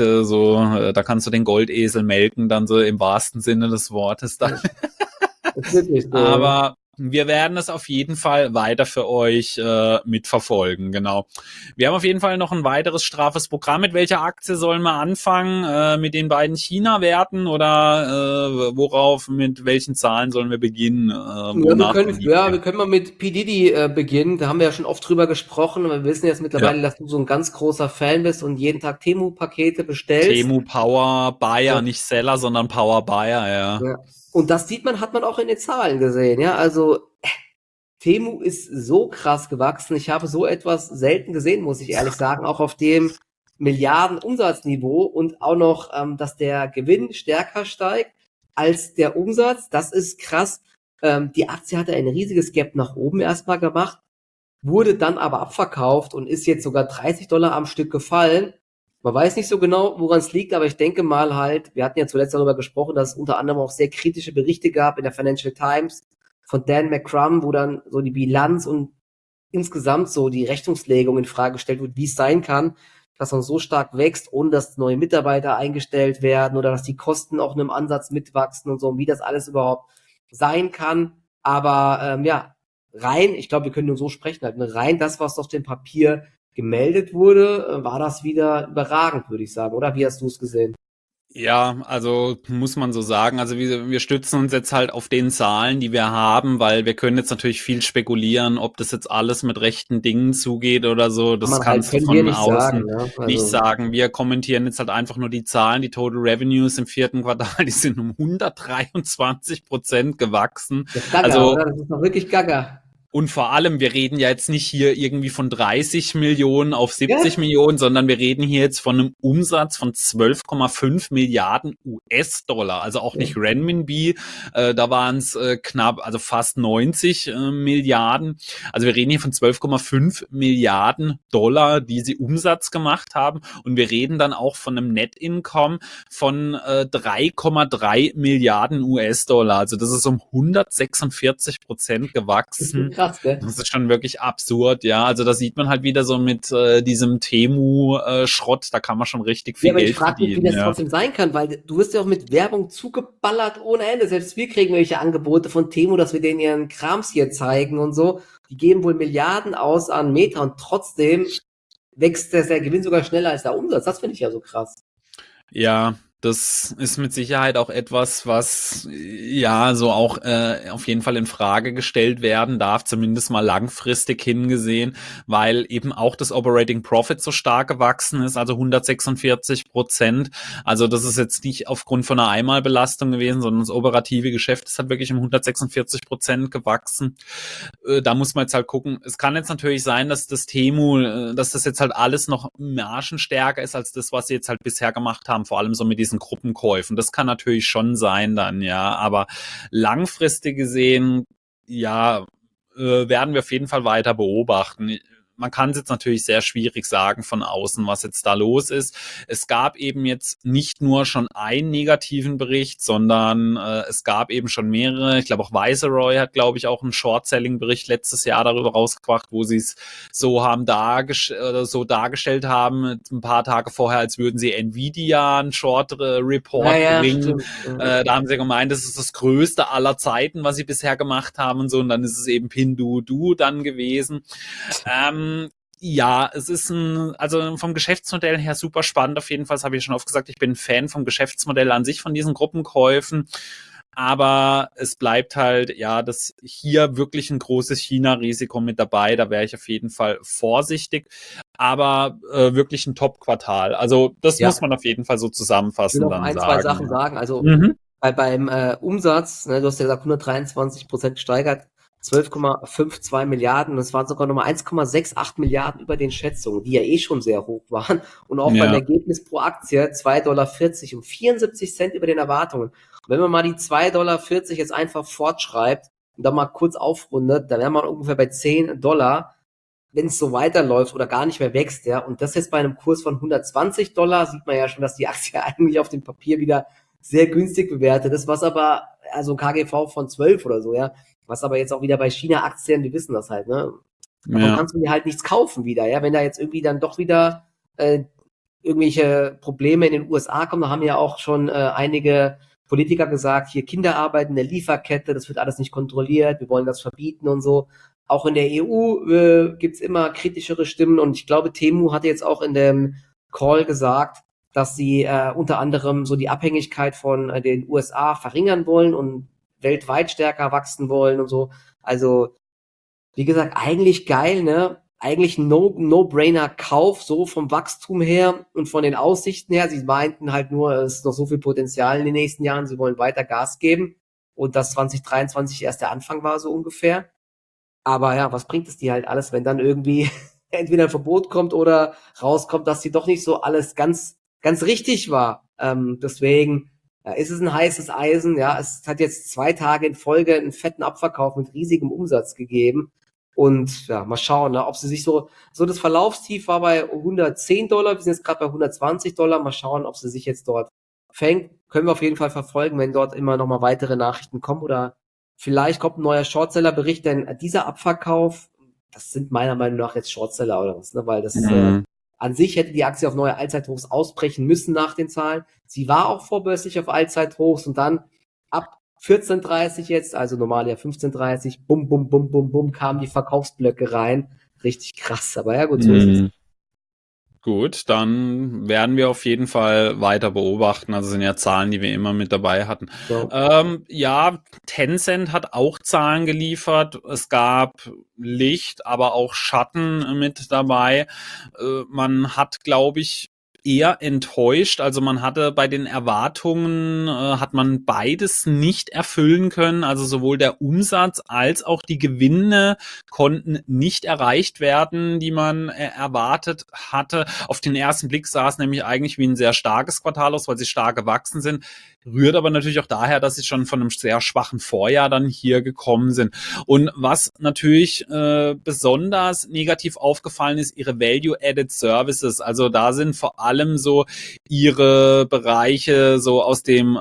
Speaker 1: da kannst du den Goldesel melken, dann so im wahrsten Sinne des Wortes. Da
Speaker 2: ja. Ist wirklich so, ja.
Speaker 1: aber wir werden es auf jeden Fall weiter für euch mitverfolgen, genau. Wir haben auf jeden Fall noch ein weiteres straffes Programm. Mit welcher Aktie sollen wir anfangen? Mit den beiden China-Werten oder mit welchen Zahlen sollen wir beginnen? Wonach denn die
Speaker 2: Wir können mal mit P. Diddy beginnen. Da haben wir ja schon oft drüber gesprochen. Wir wissen jetzt
Speaker 1: ja.
Speaker 2: mittlerweile, dass du so ein ganz großer Fan bist und jeden Tag Temu-Pakete bestellst.
Speaker 1: Temu Power Buyer,
Speaker 2: Ja.
Speaker 1: nicht Seller, sondern Power Buyer, ja.
Speaker 2: Ja. Und das hat man auch in den Zahlen gesehen, ja. Also Temu ist so krass gewachsen. Ich habe so etwas selten gesehen, muss ich ehrlich sagen, auch auf dem Milliarden-Umsatzniveau und auch noch, dass der Gewinn stärker steigt als der Umsatz. Das ist krass. Die Aktie hatte ein riesiges Gap nach oben erstmal gemacht, wurde dann aber abverkauft und ist jetzt sogar $30 am Stück gefallen. Man weiß nicht so genau, woran es liegt, aber ich denke mal halt, wir hatten ja zuletzt darüber gesprochen, dass es unter anderem auch sehr kritische Berichte gab in der Financial Times von Dan McCrum, wo dann so die Bilanz und insgesamt so die Rechnungslegung in Frage gestellt wird, wie es sein kann, dass man so stark wächst, ohne dass neue Mitarbeiter eingestellt werden oder dass die Kosten auch in einem Ansatz mitwachsen und so, und wie das alles überhaupt sein kann. Aber ja, rein, ich glaube, wir können nur so sprechen, halt, ne, rein das, was auf dem Papier gemeldet wurde, war das wieder überragend, würde ich sagen. Oder wie hast du es gesehen?
Speaker 1: Ja, also muss man so sagen. Also wir stützen uns jetzt halt auf den Zahlen, die wir haben, weil wir können jetzt natürlich viel spekulieren, ob das jetzt alles mit rechten Dingen zugeht oder so.
Speaker 2: Kann
Speaker 1: Das
Speaker 2: man halt,
Speaker 1: kannst du
Speaker 2: können wir
Speaker 1: von
Speaker 2: nicht sagen.
Speaker 1: außen
Speaker 2: Ne?
Speaker 1: nicht
Speaker 2: Also,
Speaker 1: sagen. Wir kommentieren jetzt halt einfach nur die Zahlen. Die Total Revenues im vierten Quartal, die sind um 123% gewachsen.
Speaker 2: das ist Gaga,
Speaker 1: Also
Speaker 2: oder? Das ist doch wirklich Gaga.
Speaker 1: und vor allem, wir reden ja jetzt nicht hier irgendwie von 30 Millionen auf
Speaker 2: Ja?
Speaker 1: 70 Millionen, sondern wir reden hier jetzt von einem Umsatz von 12,5 Milliarden US-Dollar, also auch
Speaker 2: Ja.
Speaker 1: nicht Renminbi, da waren es knapp, also fast 90 Milliarden. Also wir reden hier von 12,5 Milliarden Dollar, die sie Umsatz gemacht haben, und wir reden dann auch von einem Net Income von 3,3 Milliarden US-Dollar. Also das ist um 146% gewachsen.
Speaker 2: Krass, gell?
Speaker 1: Das ist schon wirklich absurd, ja. Also da sieht man halt wieder so mit diesem Temu-Schrott, da kann man schon richtig
Speaker 2: Ja,
Speaker 1: viel
Speaker 2: aber ich
Speaker 1: Geld
Speaker 2: frage mich, wie
Speaker 1: verdienen,
Speaker 2: das
Speaker 1: ja.
Speaker 2: trotzdem sein kann, weil du wirst ja auch mit Werbung zugeballert ohne Ende. Selbst wir kriegen welche Angebote von Temu, dass wir denen ihren Krams hier zeigen und so. Die geben wohl Milliarden aus an Meta und trotzdem wächst der Gewinn sogar schneller als der Umsatz. Das finde ich ja so krass.
Speaker 1: Ja, das ist mit Sicherheit auch etwas, was ja so auch auf jeden Fall in Frage gestellt werden darf, zumindest mal langfristig hingesehen, weil eben auch das Operating Profit so stark gewachsen ist, also 146%. Also das ist jetzt nicht aufgrund von einer Einmalbelastung gewesen, sondern das operative Geschäft ist halt wirklich um 146% gewachsen. Da muss man jetzt halt gucken. Es kann jetzt natürlich sein, dass das Temu, dass das jetzt halt alles noch margenstärker ist als das, was sie jetzt halt bisher gemacht haben, vor allem so mit diesen Gruppenkäufen. Das kann natürlich schon sein dann, ja, aber langfristig gesehen, ja, werden wir auf jeden Fall weiter beobachten. Man kann es jetzt natürlich sehr schwierig sagen von außen, was jetzt da los ist. Es gab eben jetzt nicht nur schon einen negativen Bericht, sondern es gab eben schon mehrere. Ich glaube auch Viceroy hat, glaube ich, auch einen Short-Selling-Bericht letztes Jahr darüber rausgebracht, wo sie es so haben dargestellt haben, ein paar Tage vorher, als würden sie Nvidia einen Short-Report bringen. Da haben sie gemeint, das ist das Größte aller Zeiten, was sie bisher gemacht haben und so. Und dann ist es eben Pinduoduo dann gewesen. Ja, es ist also vom Geschäftsmodell her super spannend auf jeden Fall. Das habe ich schon oft gesagt. Ich bin ein Fan vom Geschäftsmodell an sich, von diesen Gruppenkäufen. Aber es bleibt halt, ja, das hier wirklich ein großes China-Risiko mit dabei. Da wäre ich auf jeden Fall vorsichtig. Aber wirklich ein Top-Quartal. Also das muss man auf jeden Fall so zusammenfassen.
Speaker 2: Ich will noch ein, zwei Sachen sagen. Also beim Umsatz, ne, du hast ja gesagt 123% gesteigert, 12,52 Milliarden. Das waren sogar nochmal 1,68 Milliarden über den Schätzungen, die ja eh schon sehr hoch waren. Und auch beim Ergebnis pro Aktie 2,40 $, um 74 Cent über den Erwartungen. Und wenn man mal die 2,40 $ jetzt einfach fortschreibt und dann mal kurz aufrundet, dann wäre man ungefähr bei $10, wenn es so weiterläuft oder gar nicht mehr wächst, ja. Und das jetzt bei einem Kurs von $120, sieht man ja schon, dass die Aktie eigentlich auf dem Papier wieder sehr günstig bewertet ist, was aber, also KGV von 12 oder so, ja, was aber jetzt auch wieder bei China-Aktien, die wissen das halt, ne? Davon kannst du dir halt nichts kaufen wieder, ja, wenn da jetzt irgendwie dann doch wieder irgendwelche Probleme in den USA kommen, da haben ja auch schon einige Politiker gesagt, hier Kinderarbeit in der Lieferkette, das wird alles nicht kontrolliert, wir wollen das verbieten und so. Auch in der EU gibt's immer kritischere Stimmen und ich glaube, Temu hatte jetzt auch in dem Call gesagt, dass sie unter anderem so die Abhängigkeit von den USA verringern wollen und weltweit stärker wachsen wollen und so. Also, wie gesagt, eigentlich geil, ne? Eigentlich ein No-Brainer-Kauf, so vom Wachstum her und von den Aussichten her. Sie meinten halt nur, es ist noch so viel Potenzial in den nächsten Jahren, sie wollen weiter Gas geben und dass 2023 erst der Anfang war, so ungefähr. Aber ja, was bringt es dir halt alles, wenn dann irgendwie entweder ein Verbot kommt oder rauskommt, dass sie doch nicht so alles ganz richtig war. Deswegen ist es ein heißes Eisen. Ja, es hat jetzt 2 Tage in Folge einen fetten Abverkauf mit riesigem Umsatz gegeben. Und ja, mal schauen, ne, ob sie sich so das Verlaufstief war bei $110. Wir sind jetzt gerade bei $120. Mal schauen, ob sie sich jetzt dort fängt. Können wir auf jeden Fall verfolgen, wenn dort immer noch mal weitere Nachrichten kommen oder vielleicht kommt ein neuer Shortseller-Bericht, denn dieser Abverkauf, das sind meiner Meinung nach jetzt Shortseller oder was, ne? Weil das an sich hätte die Aktie auf neue Allzeithochs ausbrechen müssen nach den Zahlen. Sie war auch vorbörslich auf Allzeithochs und dann ab 14:30 jetzt, also normal ja 15:30, bum, bum, bum, bum, bum, kamen die Verkaufsblöcke rein. Richtig krass, aber ja gut, so ist es.
Speaker 1: Gut, dann werden wir auf jeden Fall weiter beobachten. Also sind ja Zahlen, die wir immer mit dabei hatten.
Speaker 2: So.
Speaker 1: Ja, Tencent hat auch Zahlen geliefert. Es gab Licht, aber auch Schatten mit dabei. Man hat, glaube ich, eher enttäuscht. Also man hatte bei den Erwartungen, hat man beides nicht erfüllen können. Also sowohl der Umsatz als auch die Gewinne konnten nicht erreicht werden, die man erwartet hatte. Auf den ersten Blick sah es nämlich eigentlich wie ein sehr starkes Quartal aus, weil sie stark gewachsen sind. Rührt aber natürlich auch daher, dass sie schon von einem sehr schwachen Vorjahr dann hier gekommen sind. Und was natürlich besonders negativ aufgefallen ist, ihre Value-Added Services. Also da sind vor allem so ihre Bereiche so aus dem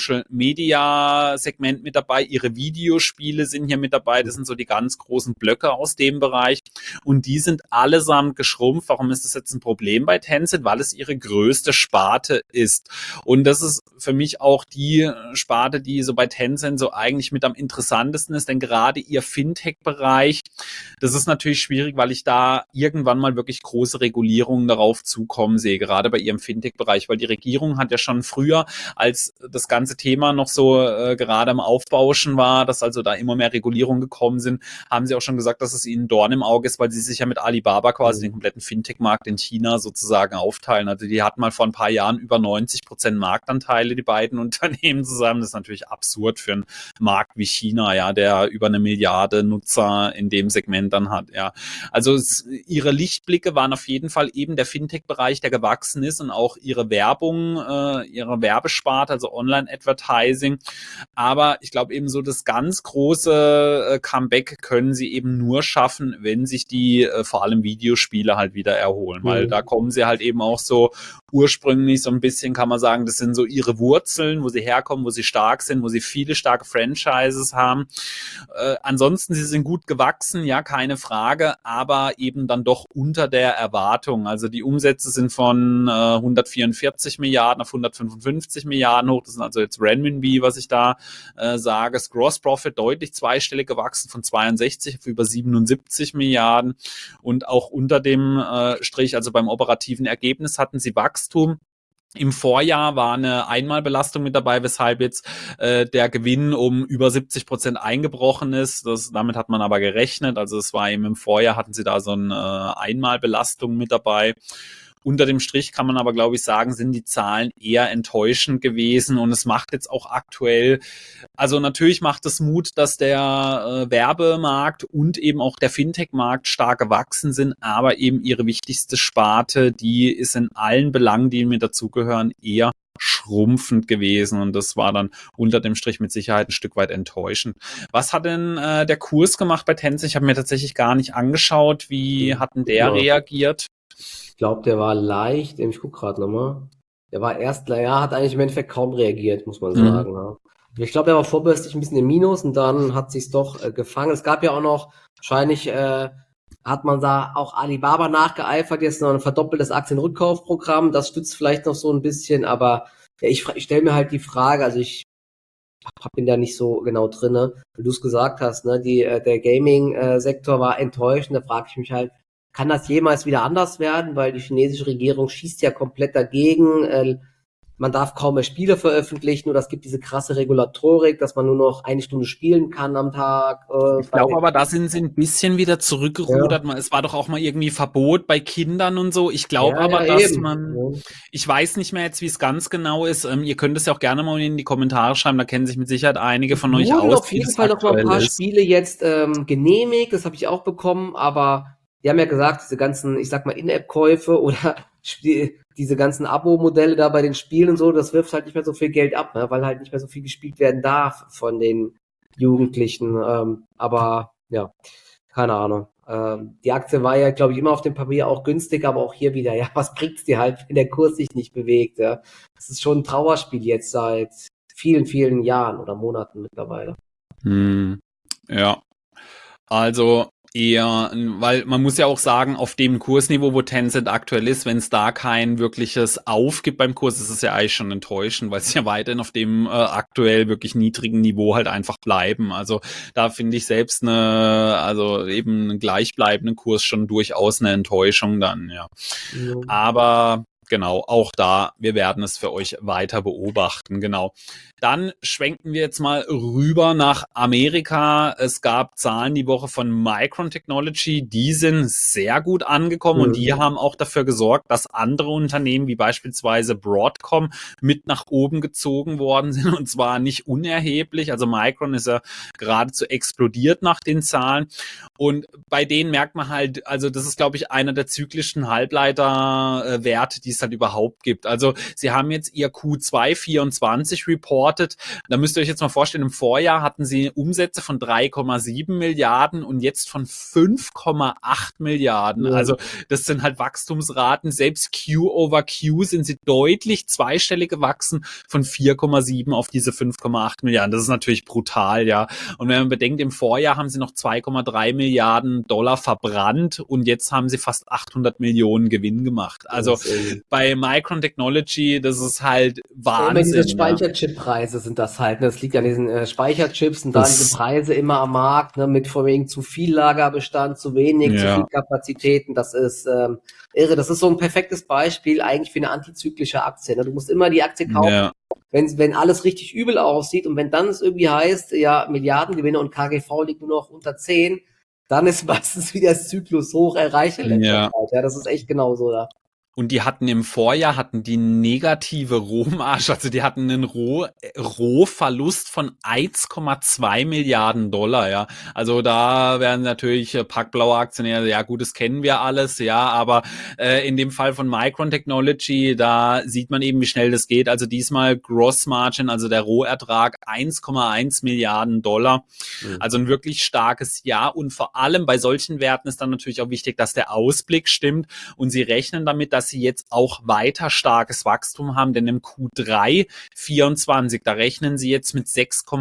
Speaker 1: Social-Media-Segment mit dabei. Ihre Videospiele sind hier mit dabei. Das sind so die ganz großen Blöcke aus dem Bereich. Und die sind allesamt geschrumpft. Warum ist das jetzt ein Problem bei Tencent? Weil es ihre größte Sparte ist. Und das ist für mich auch die Sparte, die so bei Tencent so eigentlich mit am interessantesten ist. Denn gerade ihr Fintech-Bereich, das ist natürlich schwierig, weil ich da irgendwann mal wirklich große Regulierungen darauf zukommen sehe. gerade bei ihrem Fintech-Bereich, weil die Regierung hat ja schon früher, als das ganze Thema noch so gerade am Aufbauschen war, dass also da immer mehr Regulierungen gekommen sind, haben sie auch schon gesagt, dass es ihnen Dorn im Auge ist, weil sie sich ja mit Alibaba quasi den kompletten Fintech-Markt in China sozusagen aufteilen. Also die hatten mal vor ein paar Jahren über 90% Marktanteile, die beiden Unternehmen zusammen. Das ist natürlich absurd für einen Markt wie China, ja, der über 1 Milliarde Nutzer in dem Segment dann hat, ja. Also ihre Lichtblicke waren auf jeden Fall eben der Fintech-Bereich, der gewachsen ist und auch ihre Werbung, ihre Werbesparte, also Online-Advertising. Aber ich glaube eben so das ganz große Comeback können sie eben nur schaffen, wenn sich die vor allem Videospiele halt wieder erholen, weil da kommen sie halt eben auch so ursprünglich so ein bisschen, kann man sagen, das sind so ihre Wurzeln, wo sie herkommen, wo sie stark sind, wo sie viele starke Franchises haben. Ansonsten, sie sind gut gewachsen, ja, keine Frage, aber eben dann doch unter der Erwartung. Also die Umsätze sind von 144 Milliarden auf 155 Milliarden hoch. Das sind also jetzt Renminbi, was ich da sage. Das Gross Profit deutlich zweistellig gewachsen von 62 auf über 77 Milliarden. Und auch unter dem Strich, also beim operativen Ergebnis hatten sie Wachstum. Im Vorjahr war eine Einmalbelastung mit dabei, weshalb jetzt der Gewinn um über 70% eingebrochen ist. Damit hat man aber gerechnet. Also es war eben im Vorjahr, hatten sie da so eine Einmalbelastung mit dabei. Unter dem Strich kann man aber, glaube ich, sagen, sind die Zahlen eher enttäuschend gewesen und es macht jetzt auch aktuell, also natürlich macht es Mut, dass der Werbemarkt und eben auch der Fintech-Markt stark gewachsen sind, aber eben ihre wichtigste Sparte, die ist in allen Belangen, die mir dazugehören, eher schrumpfend gewesen und das war dann unter dem Strich mit Sicherheit ein Stück weit enttäuschend. Was hat denn der Kurs gemacht bei Tencent? Ich habe mir tatsächlich gar nicht angeschaut. Wie hat denn der reagiert?
Speaker 2: Ich glaube, der war leicht, ich gucke gerade nochmal. Der war hat eigentlich im Endeffekt kaum reagiert, muss man sagen. Ja. Ich glaube, der war vorbörslich ein bisschen im Minus und dann hat sich's doch gefangen. Es gab ja auch noch, wahrscheinlich hat man da auch Alibaba nachgeeifert, jetzt noch ein verdoppeltes Aktienrückkaufprogramm. Das stützt vielleicht noch so ein bisschen, aber ja, ich stelle mir halt die Frage, also ich bin da nicht so genau drinne, wie du es gesagt hast, ne? Der Gaming-Sektor war enttäuschend, da frage ich mich halt, kann das jemals wieder anders werden? Weil die chinesische Regierung schießt ja komplett dagegen. Man darf kaum mehr Spiele veröffentlichen oder es gibt diese krasse Regulatorik, dass man nur noch 1 Stunde spielen kann am Tag.
Speaker 1: Ich glaube aber, da sind sie ein bisschen wieder zurückgerudert. Ja. Es war doch auch mal irgendwie Verbot bei Kindern und so. Ich glaube aber, dass ich weiß nicht mehr jetzt, wie es ganz genau ist. Ihr könnt es ja auch gerne mal in die Kommentare schreiben, da kennen sich mit Sicherheit einige von euch aus.
Speaker 2: Auf jeden Fall noch mal ein paar Spiele jetzt genehmigt, das habe ich auch bekommen, aber die haben ja gesagt, diese ganzen, ich sag mal, In-App-Käufe oder diese ganzen Abo-Modelle da bei den Spielen und so, das wirft halt nicht mehr so viel Geld ab, ne? Weil halt nicht mehr so viel gespielt werden darf von den Jugendlichen. Aber ja, keine Ahnung. Die Aktie war ja, glaube ich, immer auf dem Papier auch günstig, aber auch hier wieder, ja, was bringt's dir halt, wenn der Kurs sich nicht bewegt? Ja? Das ist schon ein Trauerspiel jetzt seit vielen, vielen Jahren oder Monaten mittlerweile.
Speaker 1: Ja, also eher, weil man muss ja auch sagen, auf dem Kursniveau, wo Tencent aktuell ist, wenn es da kein wirkliches Auf gibt beim Kurs, ist es ja eigentlich schon enttäuschend, weil es ja weiterhin auf dem aktuell wirklich niedrigen Niveau halt einfach bleiben. Also da finde ich selbst also eben einen gleichbleibenden Kurs schon durchaus eine Enttäuschung dann, ja. Aber genau, auch da, wir werden es für euch weiter beobachten, genau. Dann schwenken wir jetzt mal rüber nach Amerika. Es gab Zahlen die Woche von Micron Technology, die sind sehr gut angekommen und die haben auch dafür gesorgt, dass andere Unternehmen wie beispielsweise Broadcom mit nach oben gezogen worden sind und zwar nicht unerheblich. Also Micron ist ja geradezu explodiert nach den Zahlen und bei denen merkt man halt, also das ist glaube ich einer der zyklischen Halbleiterwerte, die es halt überhaupt gibt. Also sie haben jetzt ihr Q2 24 Report. Da müsst ihr euch jetzt mal vorstellen, im Vorjahr hatten sie Umsätze von 3,7 Milliarden und jetzt von 5,8 Milliarden. Ja. Also das sind halt Wachstumsraten. Selbst Q-over-Q sind sie deutlich zweistellig gewachsen von 4,7 auf diese 5,8 Milliarden. Das ist natürlich brutal, ja. Und wenn man bedenkt, im Vorjahr haben sie noch 2,3 Milliarden Dollar verbrannt und jetzt haben sie fast 800 Millionen Gewinn gemacht. Also bei Micron Technology, das ist halt
Speaker 2: Ja, immer diese
Speaker 1: Wahnsinn. Ja.
Speaker 2: Speicherchip-Preise sind das halt. Ne? Das liegt an diesen Speicherchips und da diese
Speaker 1: Das,
Speaker 2: Preise immer am Markt, ne? Mit von wegen zu viel Lagerbestand, zu wenig, zu viel
Speaker 1: ja,
Speaker 2: Kapazitäten. Das ist irre. Das ist so ein perfektes Beispiel eigentlich für eine antizyklische Aktie. Ne? Du musst immer die Aktie kaufen,
Speaker 1: ja,
Speaker 2: wenn alles richtig übel aussieht und wenn dann es irgendwie heißt, ja, Milliardengewinne und KGV liegt nur noch unter 10, dann ist meistens wieder das Zyklus hoch, erreiche letzter
Speaker 1: ja.
Speaker 2: Zeit. Ja, das ist echt genauso da.
Speaker 1: Und die hatten im Vorjahr hatten die negative Rohmarge, also die hatten einen Rohverlust von 1,2 Milliarden Dollar, ja. Also da werden natürlich packblaue Aktionäre, ja gut, das kennen wir alles, ja, aber in dem Fall von Micron Technology, da sieht man eben, wie schnell das geht. Also diesmal Gross Margin, also der Rohertrag 1,1 Milliarden Dollar. Also ein wirklich starkes Jahr und vor allem bei solchen Werten ist dann natürlich auch wichtig, dass der Ausblick stimmt und sie rechnen damit, dass sie jetzt auch weiter starkes Wachstum haben, denn im Q3 24, da rechnen sie jetzt mit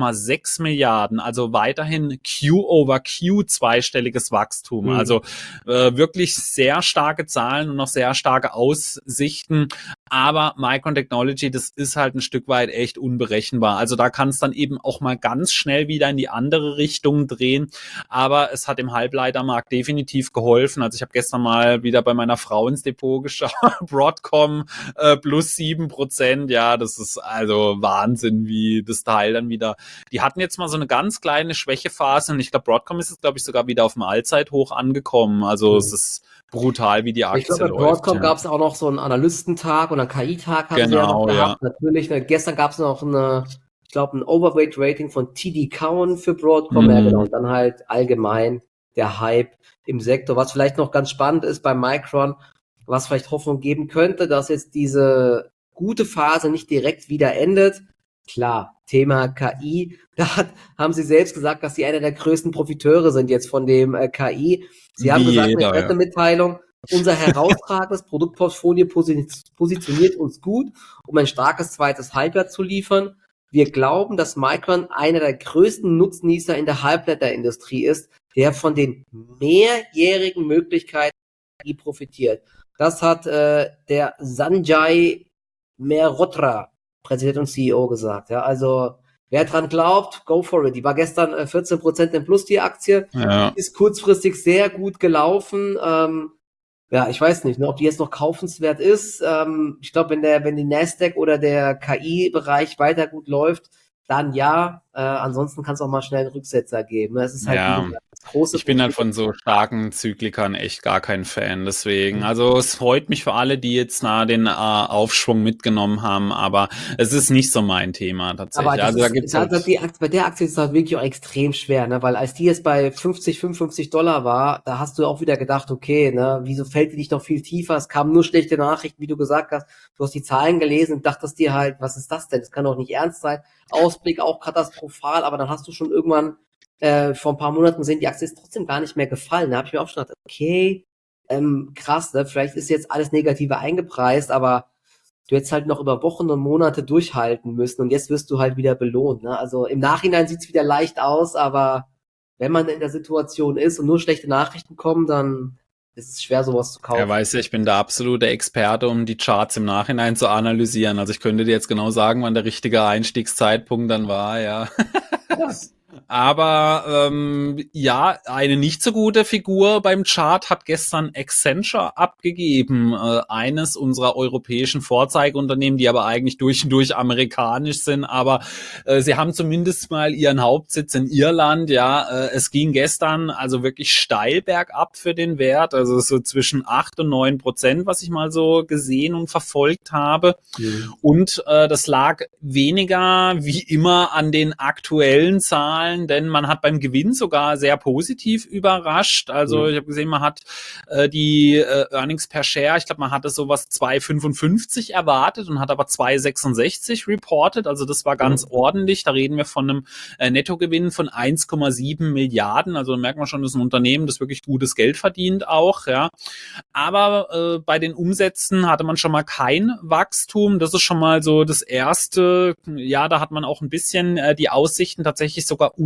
Speaker 1: 6,6 Milliarden, also weiterhin Q-over-Q zweistelliges Wachstum, also wirklich sehr starke Zahlen und noch sehr starke Aussichten, aber Micron Technology, das ist halt ein Stück weit echt unberechenbar, also da kann es dann eben auch mal ganz schnell wieder in die andere Richtung drehen, aber es hat im Halbleitermarkt definitiv geholfen, also ich habe gestern mal wieder bei meiner Frau ins Depot geschaut, Broadcom plus 7%, ja, das ist also Wahnsinn, wie das Teil dann wieder, die hatten jetzt mal so eine ganz kleine Schwächephase und ich glaube, Broadcom ist jetzt, glaube ich, sogar wieder auf dem Allzeithoch angekommen, also es ist brutal, wie die
Speaker 2: Ich
Speaker 1: Aktie
Speaker 2: glaube, bei
Speaker 1: läuft,
Speaker 2: Broadcom
Speaker 1: ja.
Speaker 2: gab es auch noch so einen Analystentag und einen KI-Tag haben sie ja noch
Speaker 1: Genau, ja.
Speaker 2: gehabt. Natürlich, ne, gestern gab es noch ich glaube, ein Overweight-Rating von TD Cowen für Broadcom. Ja, genau. Und dann halt allgemein der Hype im Sektor. Was vielleicht noch ganz spannend ist bei Micron, was vielleicht Hoffnung geben könnte, dass jetzt diese gute Phase nicht direkt wieder endet. Klar, Thema KI, haben sie selbst gesagt, dass sie einer der größten Profiteure sind jetzt von dem KI. Sie haben
Speaker 1: Wie
Speaker 2: gesagt in der
Speaker 1: jeder, ja.
Speaker 2: Pressemitteilung, unser herausragendes Produktportfolio positioniert uns gut, um ein starkes zweites Halbjahr zu liefern. Wir glauben, dass Micron einer der größten Nutznießer in der Halbleiterindustrie ist, der von den mehrjährigen Möglichkeiten profitiert. Das hat der Sanjay Mehrotra, Präsident und CEO, gesagt. Ja, also wer dran glaubt, go for it. Die war gestern 14% im Plus, die Aktie.
Speaker 1: Ja.
Speaker 2: Ist kurzfristig sehr gut gelaufen. Ja, ich weiß nicht, ne, ob die jetzt noch kaufenswert ist. Ich glaube, wenn die Nasdaq oder der KI-Bereich weiter gut läuft, dann ja. Ansonsten kann es auch mal schnell einen Rücksetzer geben. Es ist halt, wie
Speaker 1: Ja,
Speaker 2: gesagt, große
Speaker 1: ich bin halt
Speaker 2: Profite.
Speaker 1: von so starken Zyklikern echt gar kein Fan. Deswegen, also es freut mich für alle, die jetzt den Aufschwung mitgenommen haben, aber es ist nicht so mein Thema
Speaker 2: Aber
Speaker 1: tatsächlich.
Speaker 2: das
Speaker 1: Also da
Speaker 2: ist,
Speaker 1: gibt's halt,
Speaker 2: bei der Aktie ist es halt wirklich auch extrem schwer, ne? Weil als die jetzt bei 50, 55 Dollar war, da hast du auch wieder gedacht, okay, ne, wieso fällt die nicht noch viel tiefer? Es kamen nur schlechte Nachrichten, wie du gesagt hast. Du hast die Zahlen gelesen und dachtest dir halt, was ist das denn? Das kann doch nicht ernst sein. Ausblick auch katastrophal, aber dann hast du schon irgendwann vor ein paar Monaten gesehen, die Aktie ist trotzdem gar nicht mehr gefallen. Da habe ich mir auch schon gedacht, okay, krass, ne? Vielleicht ist jetzt alles Negative eingepreist, aber du hättest halt noch über Wochen und Monate durchhalten müssen und jetzt wirst du halt wieder belohnt. Ne? Also im Nachhinein sieht's wieder leicht aus, aber wenn man in der Situation ist und nur schlechte Nachrichten kommen, dann ist es schwer, sowas zu
Speaker 1: er
Speaker 2: kaufen.
Speaker 1: weiß ja, ich bin der absolute Experte, um die Charts im Nachhinein zu analysieren. Also ich könnte dir jetzt genau sagen, wann der richtige Einstiegszeitpunkt dann war, ja.
Speaker 2: Ja.
Speaker 1: Aber ja, eine nicht so gute Figur beim Chart hat gestern Accenture abgegeben, eines unserer europäischen Vorzeigeunternehmen, die aber eigentlich durch und durch amerikanisch sind, aber sie haben zumindest mal ihren Hauptsitz in Irland, ja, es ging gestern also wirklich steil bergab für den Wert, also so zwischen 8 und 9%, was ich mal so gesehen und verfolgt habe. Und das lag weniger wie immer an den aktuellen Zahlen, denn man hat beim Gewinn sogar sehr positiv überrascht. Also ich habe gesehen, man hat die Earnings per Share, ich glaube, man hatte sowas 2,55 erwartet und hat aber 2,66 reported. Also das war ganz ordentlich. Da reden wir von einem Nettogewinn von 1,7 Milliarden. Also da merkt man schon, das ist ein Unternehmen, das wirklich gutes Geld verdient auch. Ja. Aber bei den Umsätzen hatte man schon mal kein Wachstum. Das ist schon mal so das Erste. Ja, da hat man auch ein bisschen die Aussichten tatsächlich sogar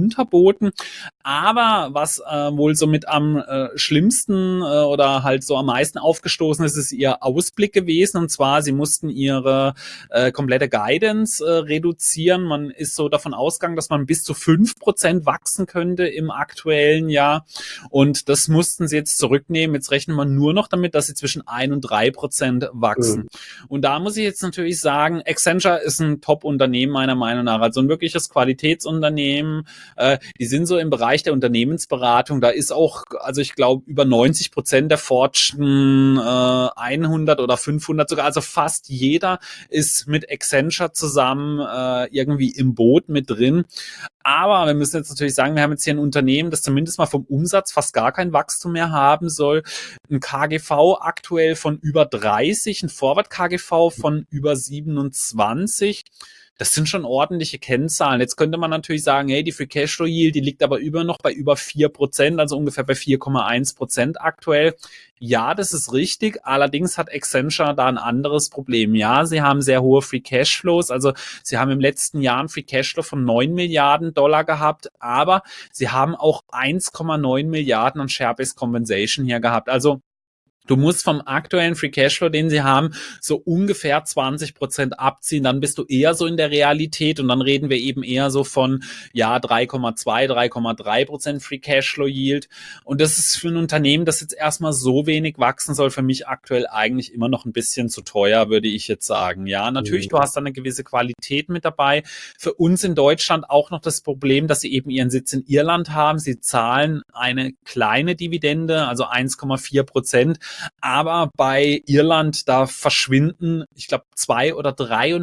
Speaker 1: unterboten. Aber was wohl so mit am schlimmsten oder halt so am meisten aufgestoßen ist, ist ihr Ausblick gewesen. Und zwar, sie mussten ihre komplette Guidance reduzieren. Man ist so davon ausgegangen, dass man bis zu 5% wachsen könnte im aktuellen Jahr. Und das mussten sie jetzt zurücknehmen. Jetzt rechnen wir nur noch damit, dass sie zwischen 1 und 3% wachsen. Und da muss ich jetzt natürlich sagen, Accenture ist ein Top-Unternehmen meiner Meinung nach. Also ein wirkliches Qualitätsunternehmen. Die sind so im Bereich der Unternehmensberatung. Da ist auch, also ich glaube, über 90% der Fortune 100 oder 500 sogar. Also fast jeder ist mit Accenture zusammen irgendwie im Boot mit drin. Aber wir müssen jetzt natürlich sagen, wir haben jetzt hier ein Unternehmen, das zumindest mal vom Umsatz fast gar kein Wachstum mehr haben soll. Ein KGV aktuell von über 30, ein Forward-KGV von über 27. Das sind schon ordentliche Kennzahlen. Jetzt könnte man natürlich sagen, hey, die Free Cashflow Yield, die liegt aber immer noch bei über 4%, also ungefähr bei 4,1% aktuell. Ja, das ist richtig. Allerdings hat Accenture da ein anderes Problem. Ja, sie haben sehr hohe Free Cashflows. Also sie haben im letzten Jahr einen Free Cashflow von 9 Milliarden Dollar gehabt, aber sie haben auch 1,9 Milliarden an Share-Based Compensation hier gehabt. Also du musst vom aktuellen Free Cashflow, den sie haben, so ungefähr 20% abziehen. Dann bist du eher so in der Realität und dann reden wir eben eher so von, ja, 3,2, 3,3% Free Cashflow Yield. Und das ist für ein Unternehmen, das jetzt erstmal so wenig wachsen soll, für mich aktuell eigentlich immer noch ein bisschen zu teuer, würde ich jetzt sagen. Ja, natürlich, du hast da eine gewisse Qualität mit dabei. Für uns in Deutschland auch noch das Problem, dass sie eben ihren Sitz in Irland haben. Sie zahlen eine kleine Dividende, also 1,4%. Aber bei Irland, da verschwinden, ich glaube, 2 oder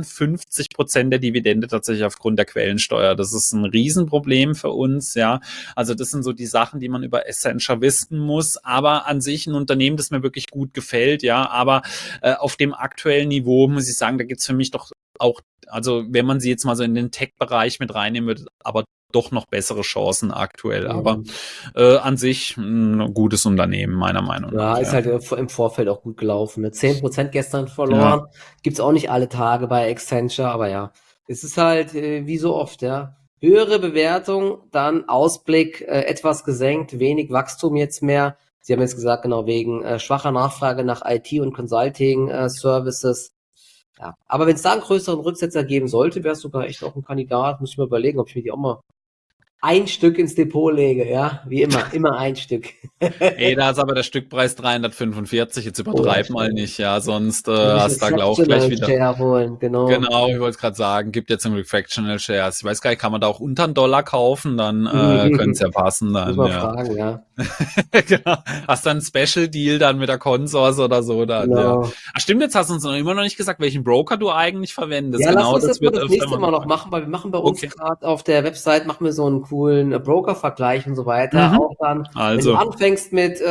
Speaker 1: 53% der Dividende tatsächlich aufgrund der Quellensteuer. Das ist ein Riesenproblem für uns, ja. Also das sind so die Sachen, die man über Accenture wissen muss. Aber an sich ein Unternehmen, das mir wirklich gut gefällt, ja. Aber auf dem aktuellen Niveau muss ich sagen, da gibt's für mich doch auch, also wenn man sie jetzt mal so in den Tech-Bereich mit reinnehmen würde, aber doch noch bessere Chancen aktuell. Aber an sich ein gutes Unternehmen, meiner Meinung nach.
Speaker 2: Ja, ist halt im Vorfeld auch gut gelaufen. Mit 10% gestern verloren. Gibt's auch nicht alle Tage bei Accenture, aber ja. Es ist halt wie so oft, ja. Höhere Bewertung, dann Ausblick etwas gesenkt, wenig Wachstum jetzt mehr. Sie haben jetzt gesagt, genau, wegen schwacher Nachfrage nach IT und Consulting Services. Ja, aber wenn es da einen größeren Rücksetzer geben sollte, wäre es sogar echt auch ein Kandidat. Muss ich mir überlegen, ob ich mir die auch mal ein Stück ins Depot lege, ja, wie immer ein Stück.
Speaker 1: Ey, da ist aber der Stückpreis 345, jetzt übertreib mal nicht, ja, sonst hast du da auch gleich wieder.
Speaker 2: Share holen, genau.
Speaker 1: Genau, ich wollte es gerade sagen, gibt jetzt zum Glück Fractional Shares. Ich weiß gar nicht, kann man da auch unter $1 kaufen, dann könnte es ja passen. Dann,
Speaker 2: muss man fragen, ja.
Speaker 1: Genau. Hast du einen Special Deal dann mit der Consors oder so dann,
Speaker 2: genau.
Speaker 1: ja. Ach stimmt, jetzt hast du uns immer noch nicht gesagt, welchen Broker du eigentlich verwendest.
Speaker 2: Ja,
Speaker 1: genau,
Speaker 2: lass uns das nächste Mal noch machen, weil wir machen bei uns gerade auf der Website, machen wir so einen coolen Broker-Vergleich und so weiter. Auch dann, wenn du anfängst mit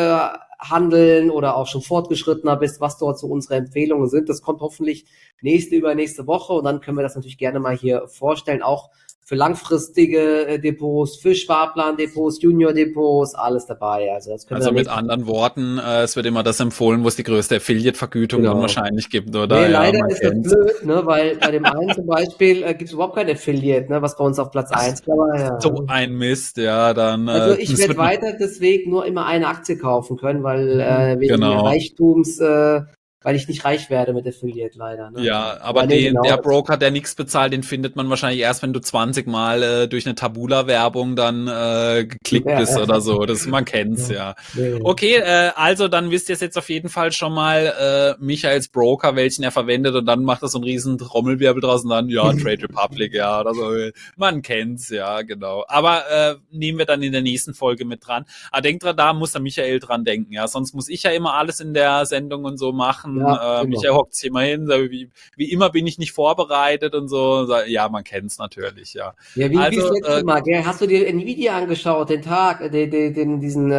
Speaker 2: Handeln oder auch schon fortgeschrittener bist, was dort so unsere Empfehlungen sind. Das kommt hoffentlich übernächste Woche und dann können wir das natürlich gerne mal hier vorstellen, auch für langfristige Depots, für Sparplan-Depots, Junior-Depots, alles dabei. Also, das können
Speaker 1: wir mit anderen Worten, es wird immer das empfohlen, wo es die größte Affiliate-Vergütung dann wahrscheinlich gibt, oder?
Speaker 2: Nee, leider ist das blöd, ne, weil bei dem einen zum Beispiel gibt es überhaupt kein Affiliate, ne, was bei uns auf Platz 1 war. Ja.
Speaker 1: So ein Mist, ja, dann.
Speaker 2: Also ich werde weiter deswegen nur immer eine Aktie kaufen können, weil wegen Reichtums, weil ich nicht reich werde mit Affiliate leider. Ne?
Speaker 1: Ja, aber der Broker, der nichts bezahlt, den findet man wahrscheinlich erst, wenn du 20 Mal durch eine Tabula-Werbung dann geklickt bist oder so. Man kennt's, ja. Okay, also dann wisst ihr es jetzt auf jeden Fall schon mal, Michaels Broker, welchen er verwendet, und dann macht er so einen riesen Trommelwirbel draus und dann, ja, Trade Republic, ja, oder so. Man kennt's, ja, genau. Aber nehmen wir dann in der nächsten Folge mit dran. Aber denkt dran, da muss der Michael dran denken, ja. Sonst muss ich ja immer alles in der Sendung und so machen. Ja, Michael hockt sich immer hin, wie immer bin ich nicht vorbereitet und so. Ja, man kennt's natürlich, ja.
Speaker 2: Ja, wie das letzte Mal, gell? Hast du dir Nvidia angeschaut, den Tag, diesen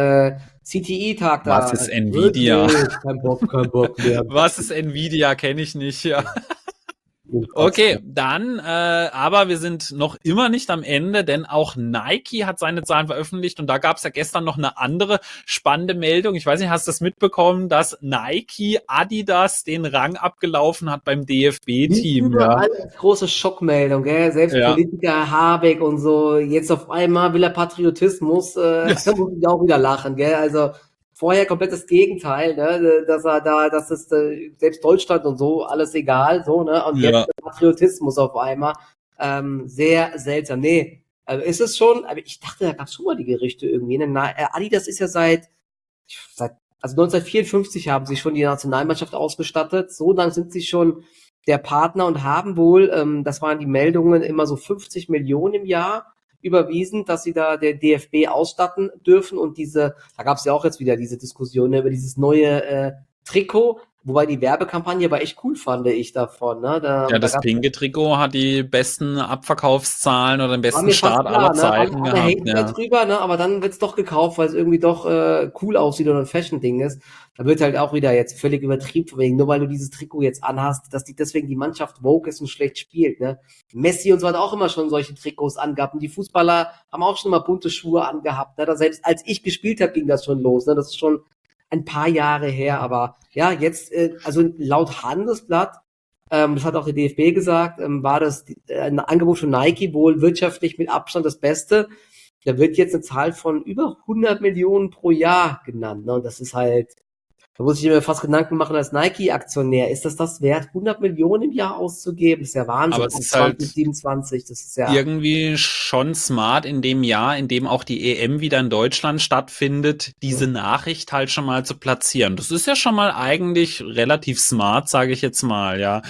Speaker 2: CTI-Tag da?
Speaker 1: Was ist Nvidia?
Speaker 2: Kein Bock mehr.
Speaker 1: Was ist Nvidia? Kenne ich nicht, ja. Okay, dann, aber wir sind noch immer nicht am Ende, denn auch Nike hat seine Zahlen veröffentlicht und da gab es ja gestern noch eine andere spannende Meldung. Ich weiß nicht, hast du das mitbekommen, dass Nike Adidas den Rang abgelaufen hat beim DFB-Team?
Speaker 2: Überall große Schockmeldung, gell? Selbst
Speaker 1: Ja.
Speaker 2: Politiker, Habeck und so, jetzt auf einmal will er Patriotismus, da muss ich auch wieder lachen, gell? Also vorher komplett das Gegenteil, ne? Dass er da, das ist selbst Deutschland und so, alles egal, so, ne? Und jetzt
Speaker 1: Ja.
Speaker 2: Patriotismus auf einmal. Sehr seltsam. Nee, ist es schon, aber ich dachte, da gab es schon mal die Gerüchte irgendwie. Ne? Adidas ist ja also 1954 haben sie schon die Nationalmannschaft ausgestattet. So lang sind sie schon der Partner und haben wohl, das waren die Meldungen, immer so 50 Millionen im Jahr überwiesen, dass sie da der DFB ausstatten dürfen. Und da gab es ja auch jetzt wieder diese Diskussion über dieses neue Trikot, wobei die Werbekampagne aber echt cool fand ich davon. Ne?
Speaker 1: Das pinke Trikot hat die besten Abverkaufszahlen oder den besten Start aller Zeiten
Speaker 2: alle
Speaker 1: gehabt.
Speaker 2: haten da drüber, ne? Aber dann wird's doch gekauft, weil es irgendwie doch cool aussieht oder ein Fashion-Ding ist. Da wird halt auch wieder jetzt völlig übertrieben, wegen nur weil du dieses Trikot jetzt anhast, dass deswegen die Mannschaft Vogue ist und schlecht spielt. Ne? Messi und so hat auch immer schon solche Trikots angehabt und die Fußballer haben auch schon immer bunte Schuhe angehabt. Ne? Selbst als ich gespielt habe, ging das schon los. Ne? Das ist schon ein paar Jahre her, aber ja, jetzt, also laut Handelsblatt, das hat auch der DFB gesagt, war das ein Angebot von Nike wohl wirtschaftlich mit Abstand das Beste. Da wird jetzt eine Zahl von über 100 Millionen pro Jahr genannt. Ne? Und das ist halt, da muss ich mir fast Gedanken machen als Nike-Aktionär. Ist das wert, 100 Millionen im Jahr auszugeben? Das ist ja Wahnsinn.
Speaker 1: Aber es ist halt
Speaker 2: 2027, das ist ja
Speaker 1: irgendwie schon smart in dem Jahr, in dem auch die EM wieder in Deutschland stattfindet, diese Nachricht halt schon mal zu platzieren. Das ist ja schon mal eigentlich relativ smart, sage ich jetzt mal, ja.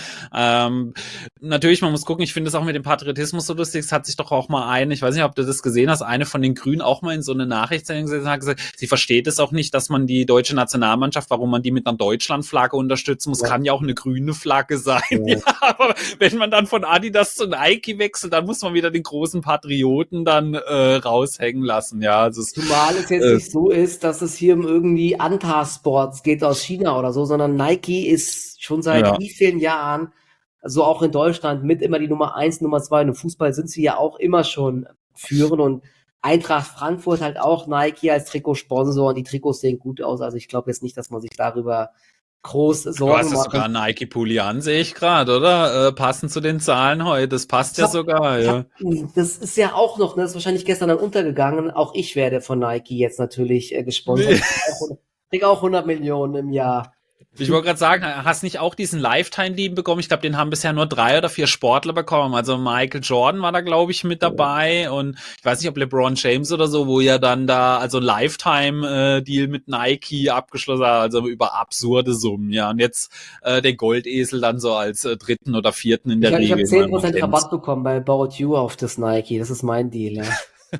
Speaker 1: Natürlich, man muss gucken, ich finde es auch mit dem Patriotismus so lustig, es hat sich doch auch mal ich weiß nicht, ob du das gesehen hast, eine von den Grünen auch mal in so eine Nachricht gesetzt hat gesagt, sie versteht es auch nicht, dass man die deutsche Nationalmannschaft, warum man die mit einer Deutschlandflagge unterstützen muss, kann ja auch eine grüne Flagge sein. Ja, aber wenn man dann von Adidas zu Nike wechselt, dann muss man wieder den großen Patrioten dann raushängen lassen. Ja, also
Speaker 2: zumal es jetzt nicht so ist, dass es hier um irgendwie Anta-Sports geht aus China oder so, sondern Nike ist schon seit wie vielen Jahren, so auch in Deutschland, mit immer die Nummer 1, Nummer 2. Und im Fußball sind sie ja auch immer schon führend und Eintracht Frankfurt halt auch Nike als Trikotsponsor und die Trikots sehen gut aus. Also ich glaube jetzt nicht, dass man sich darüber groß Sorgen macht.
Speaker 1: Du hast ja sogar Nike-Pulli an, sehe ich gerade, oder? Passend zu den Zahlen heute. Das passt ja sogar, ja.
Speaker 2: Das ist ja auch noch, ne, das ist wahrscheinlich gestern dann untergegangen. Auch ich werde von Nike jetzt natürlich gesponsert. Ich kriege auch 100 Millionen im Jahr.
Speaker 1: Ich wollte gerade sagen, hast nicht auch diesen Lifetime-Deal bekommen? Ich glaube, den haben bisher nur 3 oder 4 Sportler bekommen. Also Michael Jordan war da, glaube ich, mit dabei und ich weiß nicht, ob LeBron James oder so, wo ja dann da also Lifetime-Deal mit Nike abgeschlossen hat, also über absurde Summen, ja. Und jetzt der Goldesel dann so als dritten oder vierten in der Regel.
Speaker 2: Ich habe 10% Rabatt bekommen bei About You auf das Nike. Das ist mein Deal, ja.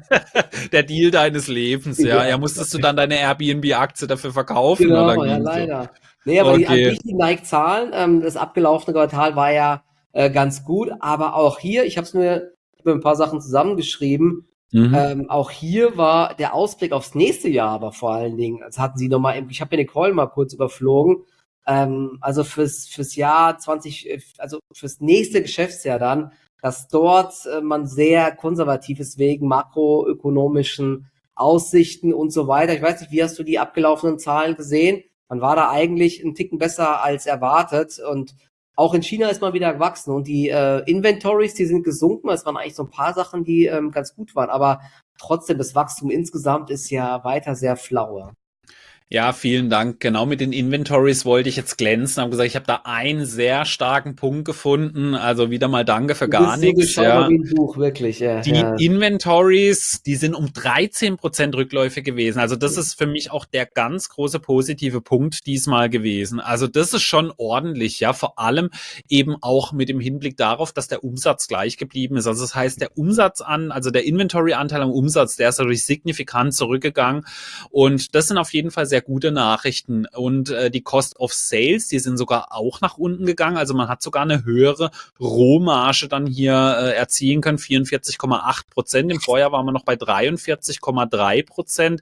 Speaker 1: Der Deal deines Lebens, ja. Ja, musstest du dann deine Airbnb-Aktie dafür verkaufen?
Speaker 2: Genau,
Speaker 1: oder
Speaker 2: ja, leider. So? Nee, aber die Nike-Zahlen, das abgelaufene Quartal war ja ganz gut, aber auch hier, ich habe mir ein paar Sachen zusammengeschrieben, auch hier war der Ausblick aufs nächste Jahr, aber vor allen Dingen, das hatten sie nochmal, ich habe mir den Call mal kurz überflogen, also fürs Jahr 20, also fürs nächste Geschäftsjahr dann, dass dort man sehr konservativ ist wegen makroökonomischen Aussichten und so weiter. Ich weiß nicht, wie hast du die abgelaufenen Zahlen gesehen? Man war da eigentlich einen Ticken besser als erwartet und auch in China ist man wieder gewachsen und die Inventories, die sind gesunken. Es waren eigentlich so ein paar Sachen, die ganz gut waren, aber trotzdem, das Wachstum insgesamt ist ja weiter sehr flau.
Speaker 1: Ja, vielen Dank. Genau mit den Inventories wollte ich jetzt glänzen. Habe gesagt, ich habe da einen sehr starken Punkt gefunden. Also wieder mal danke für gar nichts.
Speaker 2: Ja. Wie ein Buch, wirklich. Ja,
Speaker 1: die Inventories, die sind um 13% Rückläufe gewesen. Also das ist für mich auch der ganz große positive Punkt diesmal gewesen. Also das ist schon ordentlich, ja. Vor allem eben auch mit dem Hinblick darauf, dass der Umsatz gleich geblieben ist. Also das heißt, der der Inventory-Anteil am Umsatz, der ist natürlich signifikant zurückgegangen. Und das sind auf jeden Fall sehr gute Nachrichten. Und die Cost of Sales, die sind sogar auch nach unten gegangen. Also man hat sogar eine höhere Rohmarge dann hier erzielen können, 44,8%. Im Vorjahr waren wir noch bei 43,3%.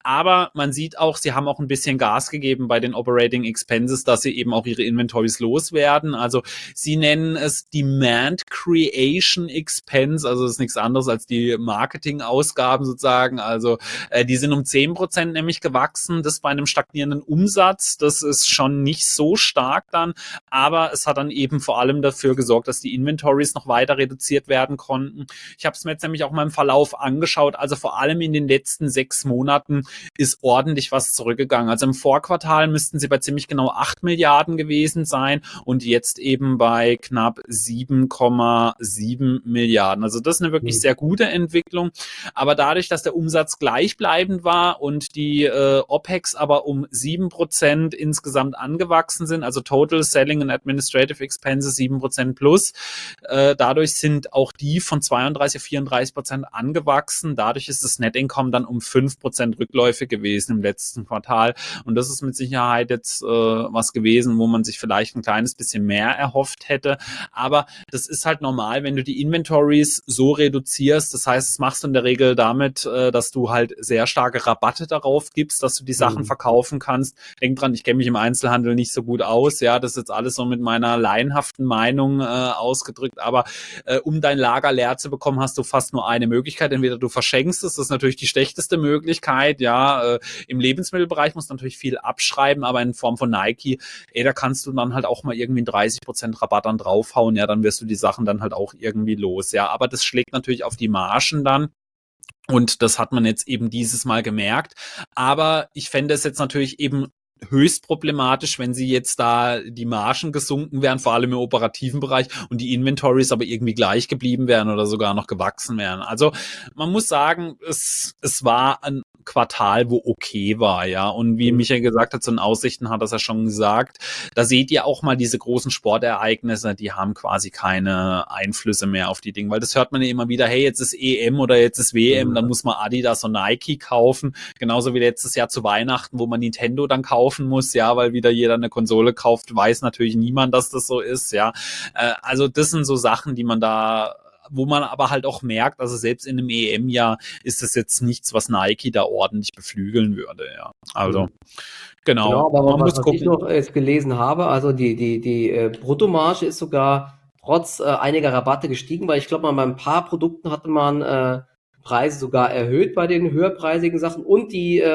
Speaker 1: Aber man sieht auch, sie haben auch ein bisschen Gas gegeben bei den Operating Expenses, dass sie eben auch ihre Inventories loswerden. Also sie nennen es Demand Creation Expense, also das ist nichts anderes als die Marketingausgaben sozusagen. Also die sind um 10% nämlich gewachsen, das bei einem stagnierenden Umsatz. Das ist schon nicht so stark dann, aber es hat dann eben vor allem dafür gesorgt, dass die Inventories noch weiter reduziert werden konnten. Ich habe es mir jetzt nämlich auch mal im Verlauf angeschaut, also vor allem in den letzten 6 Monaten ist ordentlich was zurückgegangen. Also im Vorquartal müssten sie bei ziemlich genau 8 Milliarden gewesen sein und jetzt eben bei knapp 7,7 Milliarden. Also das ist eine wirklich sehr gute Entwicklung. Aber dadurch, dass der Umsatz gleichbleibend war und die OPEX aber um 7% insgesamt angewachsen sind, also Total Selling and Administrative Expenses 7% plus, dadurch sind auch die von 32 auf 34% angewachsen. Dadurch ist das Net Income dann um 5% rückläufig gewesen im letzten Quartal. Und das ist mit Sicherheit jetzt was gewesen, wo man sich vielleicht ein kleines bisschen mehr erhofft hätte. Aber das ist halt normal, wenn du die Inventories so reduzierst. Das heißt, das machst du in der Regel damit, dass du halt sehr starke Rabatte darauf gibst, dass du die Sachen verkaufen kannst. Denk dran, ich kenne mich im Einzelhandel nicht so gut aus. Ja, das ist jetzt alles so mit meiner laienhaften Meinung ausgedrückt. Aber um dein Lager leer zu bekommen, hast du fast nur eine Möglichkeit. Entweder du verschenkst es, das ist natürlich die schlechteste Möglichkeit. Ja, im Lebensmittelbereich musst du natürlich viel abschreiben, aber in Form von Nike, da kannst du dann halt auch mal irgendwie einen 30% Rabatt dann draufhauen. Ja, dann wirst du die Sachen dann halt auch irgendwie los. Ja, aber das schlägt natürlich auf die Margen dann. Und das hat man jetzt eben dieses Mal gemerkt. Aber ich fände es jetzt natürlich eben höchst problematisch, wenn sie jetzt da die Margen gesunken wären, vor allem im operativen Bereich, und die Inventories aber irgendwie gleich geblieben wären oder sogar noch gewachsen wären. Also man muss sagen, es war ein Quartal, wo okay war, ja. Und wie Michael gesagt hat, so in Aussichten hat er es ja schon gesagt, da seht ihr auch mal diese großen Sportereignisse, die haben quasi keine Einflüsse mehr auf die Dinge, weil das hört man ja immer wieder, hey, jetzt ist EM oder jetzt ist WM, dann muss man Adidas und Nike kaufen, genauso wie letztes Jahr zu Weihnachten, wo man Nintendo dann kaufen muss, ja, weil wieder jeder eine Konsole kauft, weiß natürlich niemand, dass das so ist, ja. Also das sind so Sachen, die man da, wo man aber halt auch merkt, also selbst in einem EM-Jahr ist das jetzt nichts, was Nike da ordentlich beflügeln würde, ja. Also, genau.
Speaker 2: Aber
Speaker 1: Man muss
Speaker 2: was ich
Speaker 1: gucken.
Speaker 2: noch jetzt gelesen habe, also die Bruttomarge ist sogar trotz einiger Rabatte gestiegen, weil ich glaube mal bei ein paar Produkten hatte man Preise sogar erhöht bei den höherpreisigen Sachen und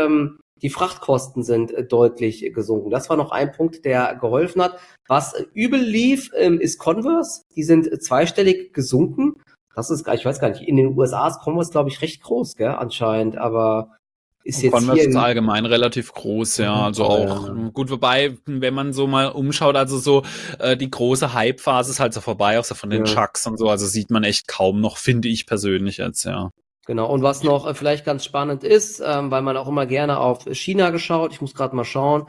Speaker 2: die Frachtkosten sind deutlich gesunken. Das war noch ein Punkt, der geholfen hat. Was übel lief, ist Converse. Die sind zweistellig gesunken. Das ist, ich weiß gar nicht, in den USA ist Converse, glaube ich, recht groß, gell, anscheinend, aber ist jetzt
Speaker 1: Converse
Speaker 2: hier
Speaker 1: ist
Speaker 2: in,
Speaker 1: allgemein relativ groß, ja, also auch gut, wobei, wenn man so mal umschaut, also so die große Hype-Phase ist halt so vorbei, auch so von den Chucks und so, also sieht man echt kaum noch, finde ich persönlich jetzt, ja.
Speaker 2: Genau, und was noch vielleicht ganz spannend ist, weil man auch immer gerne auf China geschaut, ich muss gerade mal schauen,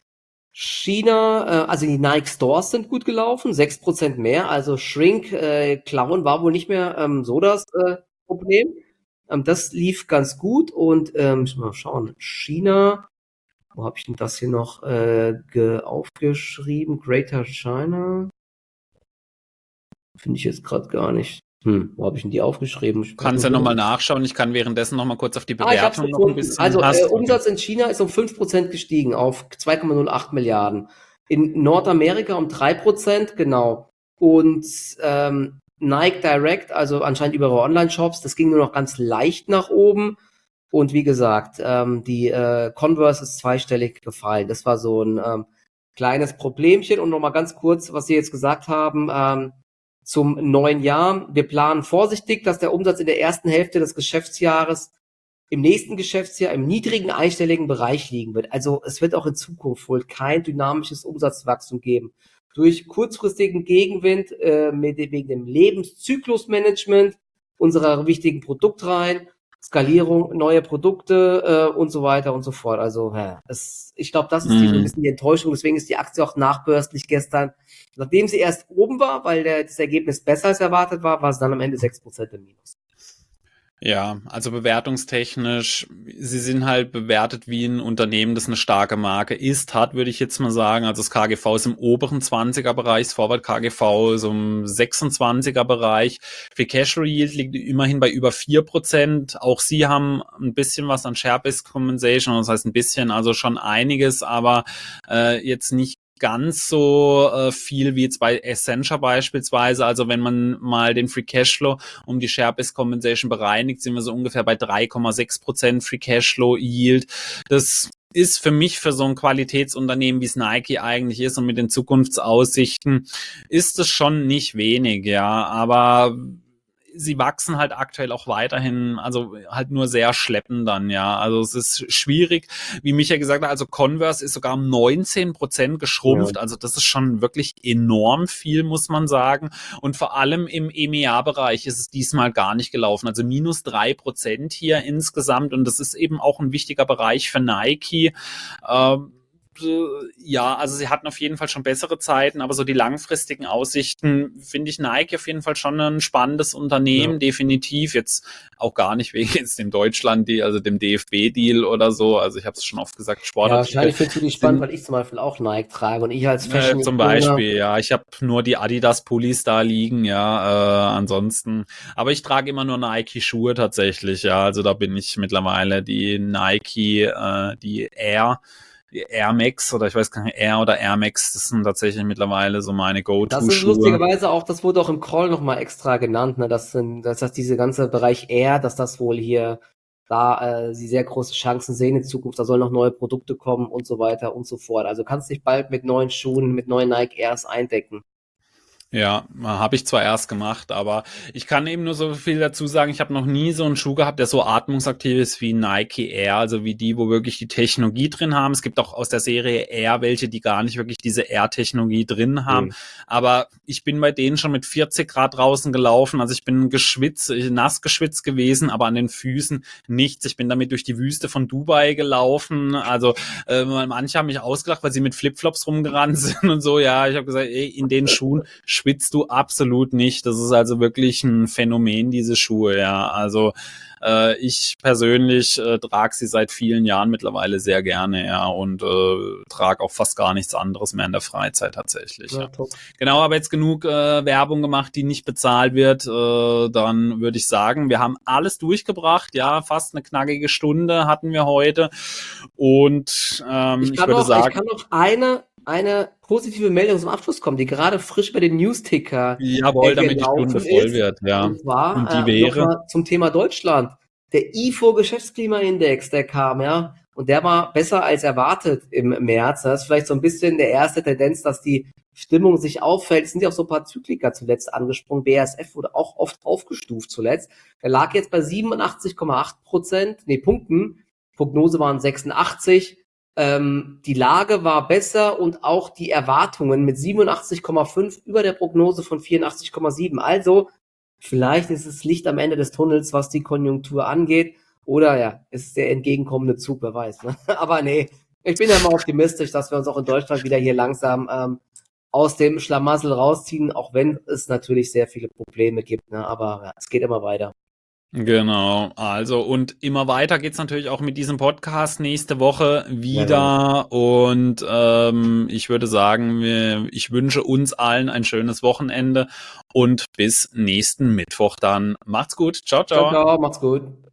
Speaker 2: China, also die Nike Stores sind gut gelaufen, 6% mehr, also Shrink, Klauen war wohl nicht mehr so das Problem. Das lief ganz gut und ich muss mal schauen, China, wo habe ich denn das hier noch aufgeschrieben? Greater China? Finde ich jetzt gerade gar nicht. Wo habe ich denn die aufgeschrieben?
Speaker 1: Du kannst ja nochmal nachschauen, ich kann währenddessen nochmal kurz auf die
Speaker 2: ich hab's
Speaker 1: Bewertung noch ein
Speaker 2: gefunden.
Speaker 1: bisschen.
Speaker 2: Also Umsatz in China ist um 5% gestiegen auf 2,08 Milliarden. In Nordamerika um 3%, genau. Und Nike Direct, also anscheinend über ihre Online-Shops, das ging nur noch ganz leicht nach oben. Und wie gesagt, die Converse ist zweistellig gefallen. Das war so ein kleines Problemchen. Und nochmal ganz kurz, was Sie jetzt gesagt haben, zum neuen Jahr. Wir planen vorsichtig, dass der Umsatz in der ersten Hälfte des Geschäftsjahres im nächsten Geschäftsjahr im niedrigen einstelligen Bereich liegen wird. Also es wird auch in Zukunft wohl kein dynamisches Umsatzwachstum geben. Durch kurzfristigen Gegenwind wegen dem Lebenszyklusmanagement unserer wichtigen Produktreihen, Skalierung, neue Produkte und so weiter und so fort. Also ich glaube, das ist so ein bisschen die Enttäuschung. Deswegen ist die Aktie auch nachbörslich gestern, nachdem sie erst oben war, weil das Ergebnis besser als erwartet war, war es dann am Ende 6% im Minus.
Speaker 1: Ja, also bewertungstechnisch, sie sind halt bewertet wie ein Unternehmen, das eine starke Marke hat, würde ich jetzt mal sagen. Also das KGV ist im oberen 20er-Bereich, das Forward KGV ist im 26er-Bereich. Free Cashflow Yield liegt immerhin bei über 4%. Auch sie haben ein bisschen was an Share-Based Compensation, das heißt ein bisschen, also schon einiges, aber jetzt nicht ganz so viel wie jetzt bei Essentia beispielsweise. Also wenn man mal den Free Cashflow um die Share-Based Compensation bereinigt, sind wir so ungefähr bei 3,6% Free Cashflow Yield. Das ist für mich, für so ein Qualitätsunternehmen, wie es Nike eigentlich ist und mit den Zukunftsaussichten, ist es schon nicht wenig, ja, aber sie wachsen halt aktuell auch weiterhin, also halt nur sehr schleppend dann, ja. Also es ist schwierig, wie Micha gesagt hat, also Converse ist sogar um 19%
Speaker 2: Ja.
Speaker 1: geschrumpft, also das ist schon wirklich enorm viel, muss man sagen. Und vor allem im EMEA-Bereich ist es diesmal gar nicht gelaufen, also minus 3% hier insgesamt, und das ist eben auch ein wichtiger Bereich für Nike. Ja, also sie hatten auf jeden Fall schon bessere Zeiten, aber so die langfristigen Aussichten finde ich Nike auf jeden Fall schon ein spannendes
Speaker 2: Ja.
Speaker 1: Unternehmen, definitiv. Jetzt auch gar nicht wegen jetzt dem Deutschland-Deal, also dem DFB-Deal oder so. Also ich habe es schon oft gesagt,
Speaker 2: Ja,
Speaker 1: Sportartikel
Speaker 2: wahrscheinlich findest du die spannend, weil ich zum Beispiel auch Nike trage und ich als
Speaker 1: zum
Speaker 2: Fashion-Ikoner.
Speaker 1: Beispiel, ja. Ich habe nur die Adidas-Pullis da liegen, ja. Ansonsten, aber ich trage immer nur Nike-Schuhe tatsächlich, ja. Also da bin ich mittlerweile die Nike, die Air Max oder ich weiß gar nicht, Air oder Air Max, das sind tatsächlich mittlerweile so meine
Speaker 2: Das ist
Speaker 1: Go-To-Schuhe.
Speaker 2: lustigerweise auch, das wurde auch im Call nochmal extra genannt, ne, dass das diese ganze Bereich Air, dass das wohl hier da sie sehr große Chancen sehen in Zukunft, da sollen noch neue Produkte kommen und so weiter und so fort. Also kannst dich bald mit neuen Schuhen, mit neuen Nike Airs eindecken.
Speaker 1: Ja, habe ich zwar erst gemacht, aber ich kann eben nur so viel dazu sagen, ich habe noch nie so einen Schuh gehabt, der so atmungsaktiv ist wie Nike Air, also wie die, wo wirklich die Technologie drin haben. Es gibt auch aus der Serie Air welche, die gar nicht wirklich diese Air-Technologie drin haben. Aber ich bin bei denen schon mit 40 Grad draußen gelaufen, also ich bin nass geschwitzt gewesen, aber an den Füßen nichts. Ich bin damit durch die Wüste von Dubai gelaufen, also manche haben mich ausgelacht, weil sie mit Flipflops rumgerannt sind und so. Ja, ich habe gesagt, ey, in den Schuhen schwitzt du absolut nicht. Das ist also wirklich ein Phänomen, diese Schuhe, ja. Also ich persönlich trage sie seit vielen Jahren mittlerweile sehr gerne, ja, und trage auch fast gar nichts anderes mehr in der Freizeit tatsächlich,
Speaker 2: Ja,
Speaker 1: ja.
Speaker 2: top.
Speaker 1: Genau, aber jetzt genug Werbung gemacht, die nicht bezahlt wird. Dann würde ich sagen, wir haben alles durchgebracht, ja, fast eine knackige Stunde hatten wir heute. Und ich würde
Speaker 2: Ich
Speaker 1: sagen,
Speaker 2: kann noch eine positive Meldung zum Abschluss kommen, die gerade frisch bei den Newsticker
Speaker 1: jawohl, damit die Stunde
Speaker 2: gelaufen
Speaker 1: voll
Speaker 2: ist.
Speaker 1: wird, ja.
Speaker 2: Und
Speaker 1: Und die
Speaker 2: zwar
Speaker 1: wäre?
Speaker 2: nochmal zum Thema Deutschland. Der IFO-Geschäftsklimaindex, der kam, ja, und der war besser als erwartet im März. Das ist vielleicht so ein bisschen der erste Tendenz, dass die Stimmung sich auffällt. Es sind ja auch so ein paar Zykliker zuletzt angesprungen. BASF wurde auch oft aufgestuft zuletzt. Er lag jetzt bei 87,8%, Punkten. Prognose waren 86. Die Lage war besser und auch die Erwartungen mit 87,5 über der Prognose von 84,7. Also vielleicht ist es Licht am Ende des Tunnels, was die Konjunktur angeht. Oder ja, es ist der entgegenkommende Zug, wer weiß. Ne? Aber nee, ich bin ja mal optimistisch, dass wir uns auch in Deutschland wieder hier langsam aus dem Schlamassel rausziehen, auch wenn es natürlich sehr viele Probleme gibt. Ne? Aber ja, es geht immer weiter.
Speaker 1: Genau, also und immer weiter geht's natürlich auch mit diesem Podcast nächste Woche
Speaker 2: Ja, genau.
Speaker 1: wieder und ich würde sagen, ich wünsche uns allen ein schönes Wochenende und bis nächsten Mittwoch dann. Macht's gut, ciao,
Speaker 2: Ciao,
Speaker 1: ciao.
Speaker 2: ciao, macht's gut.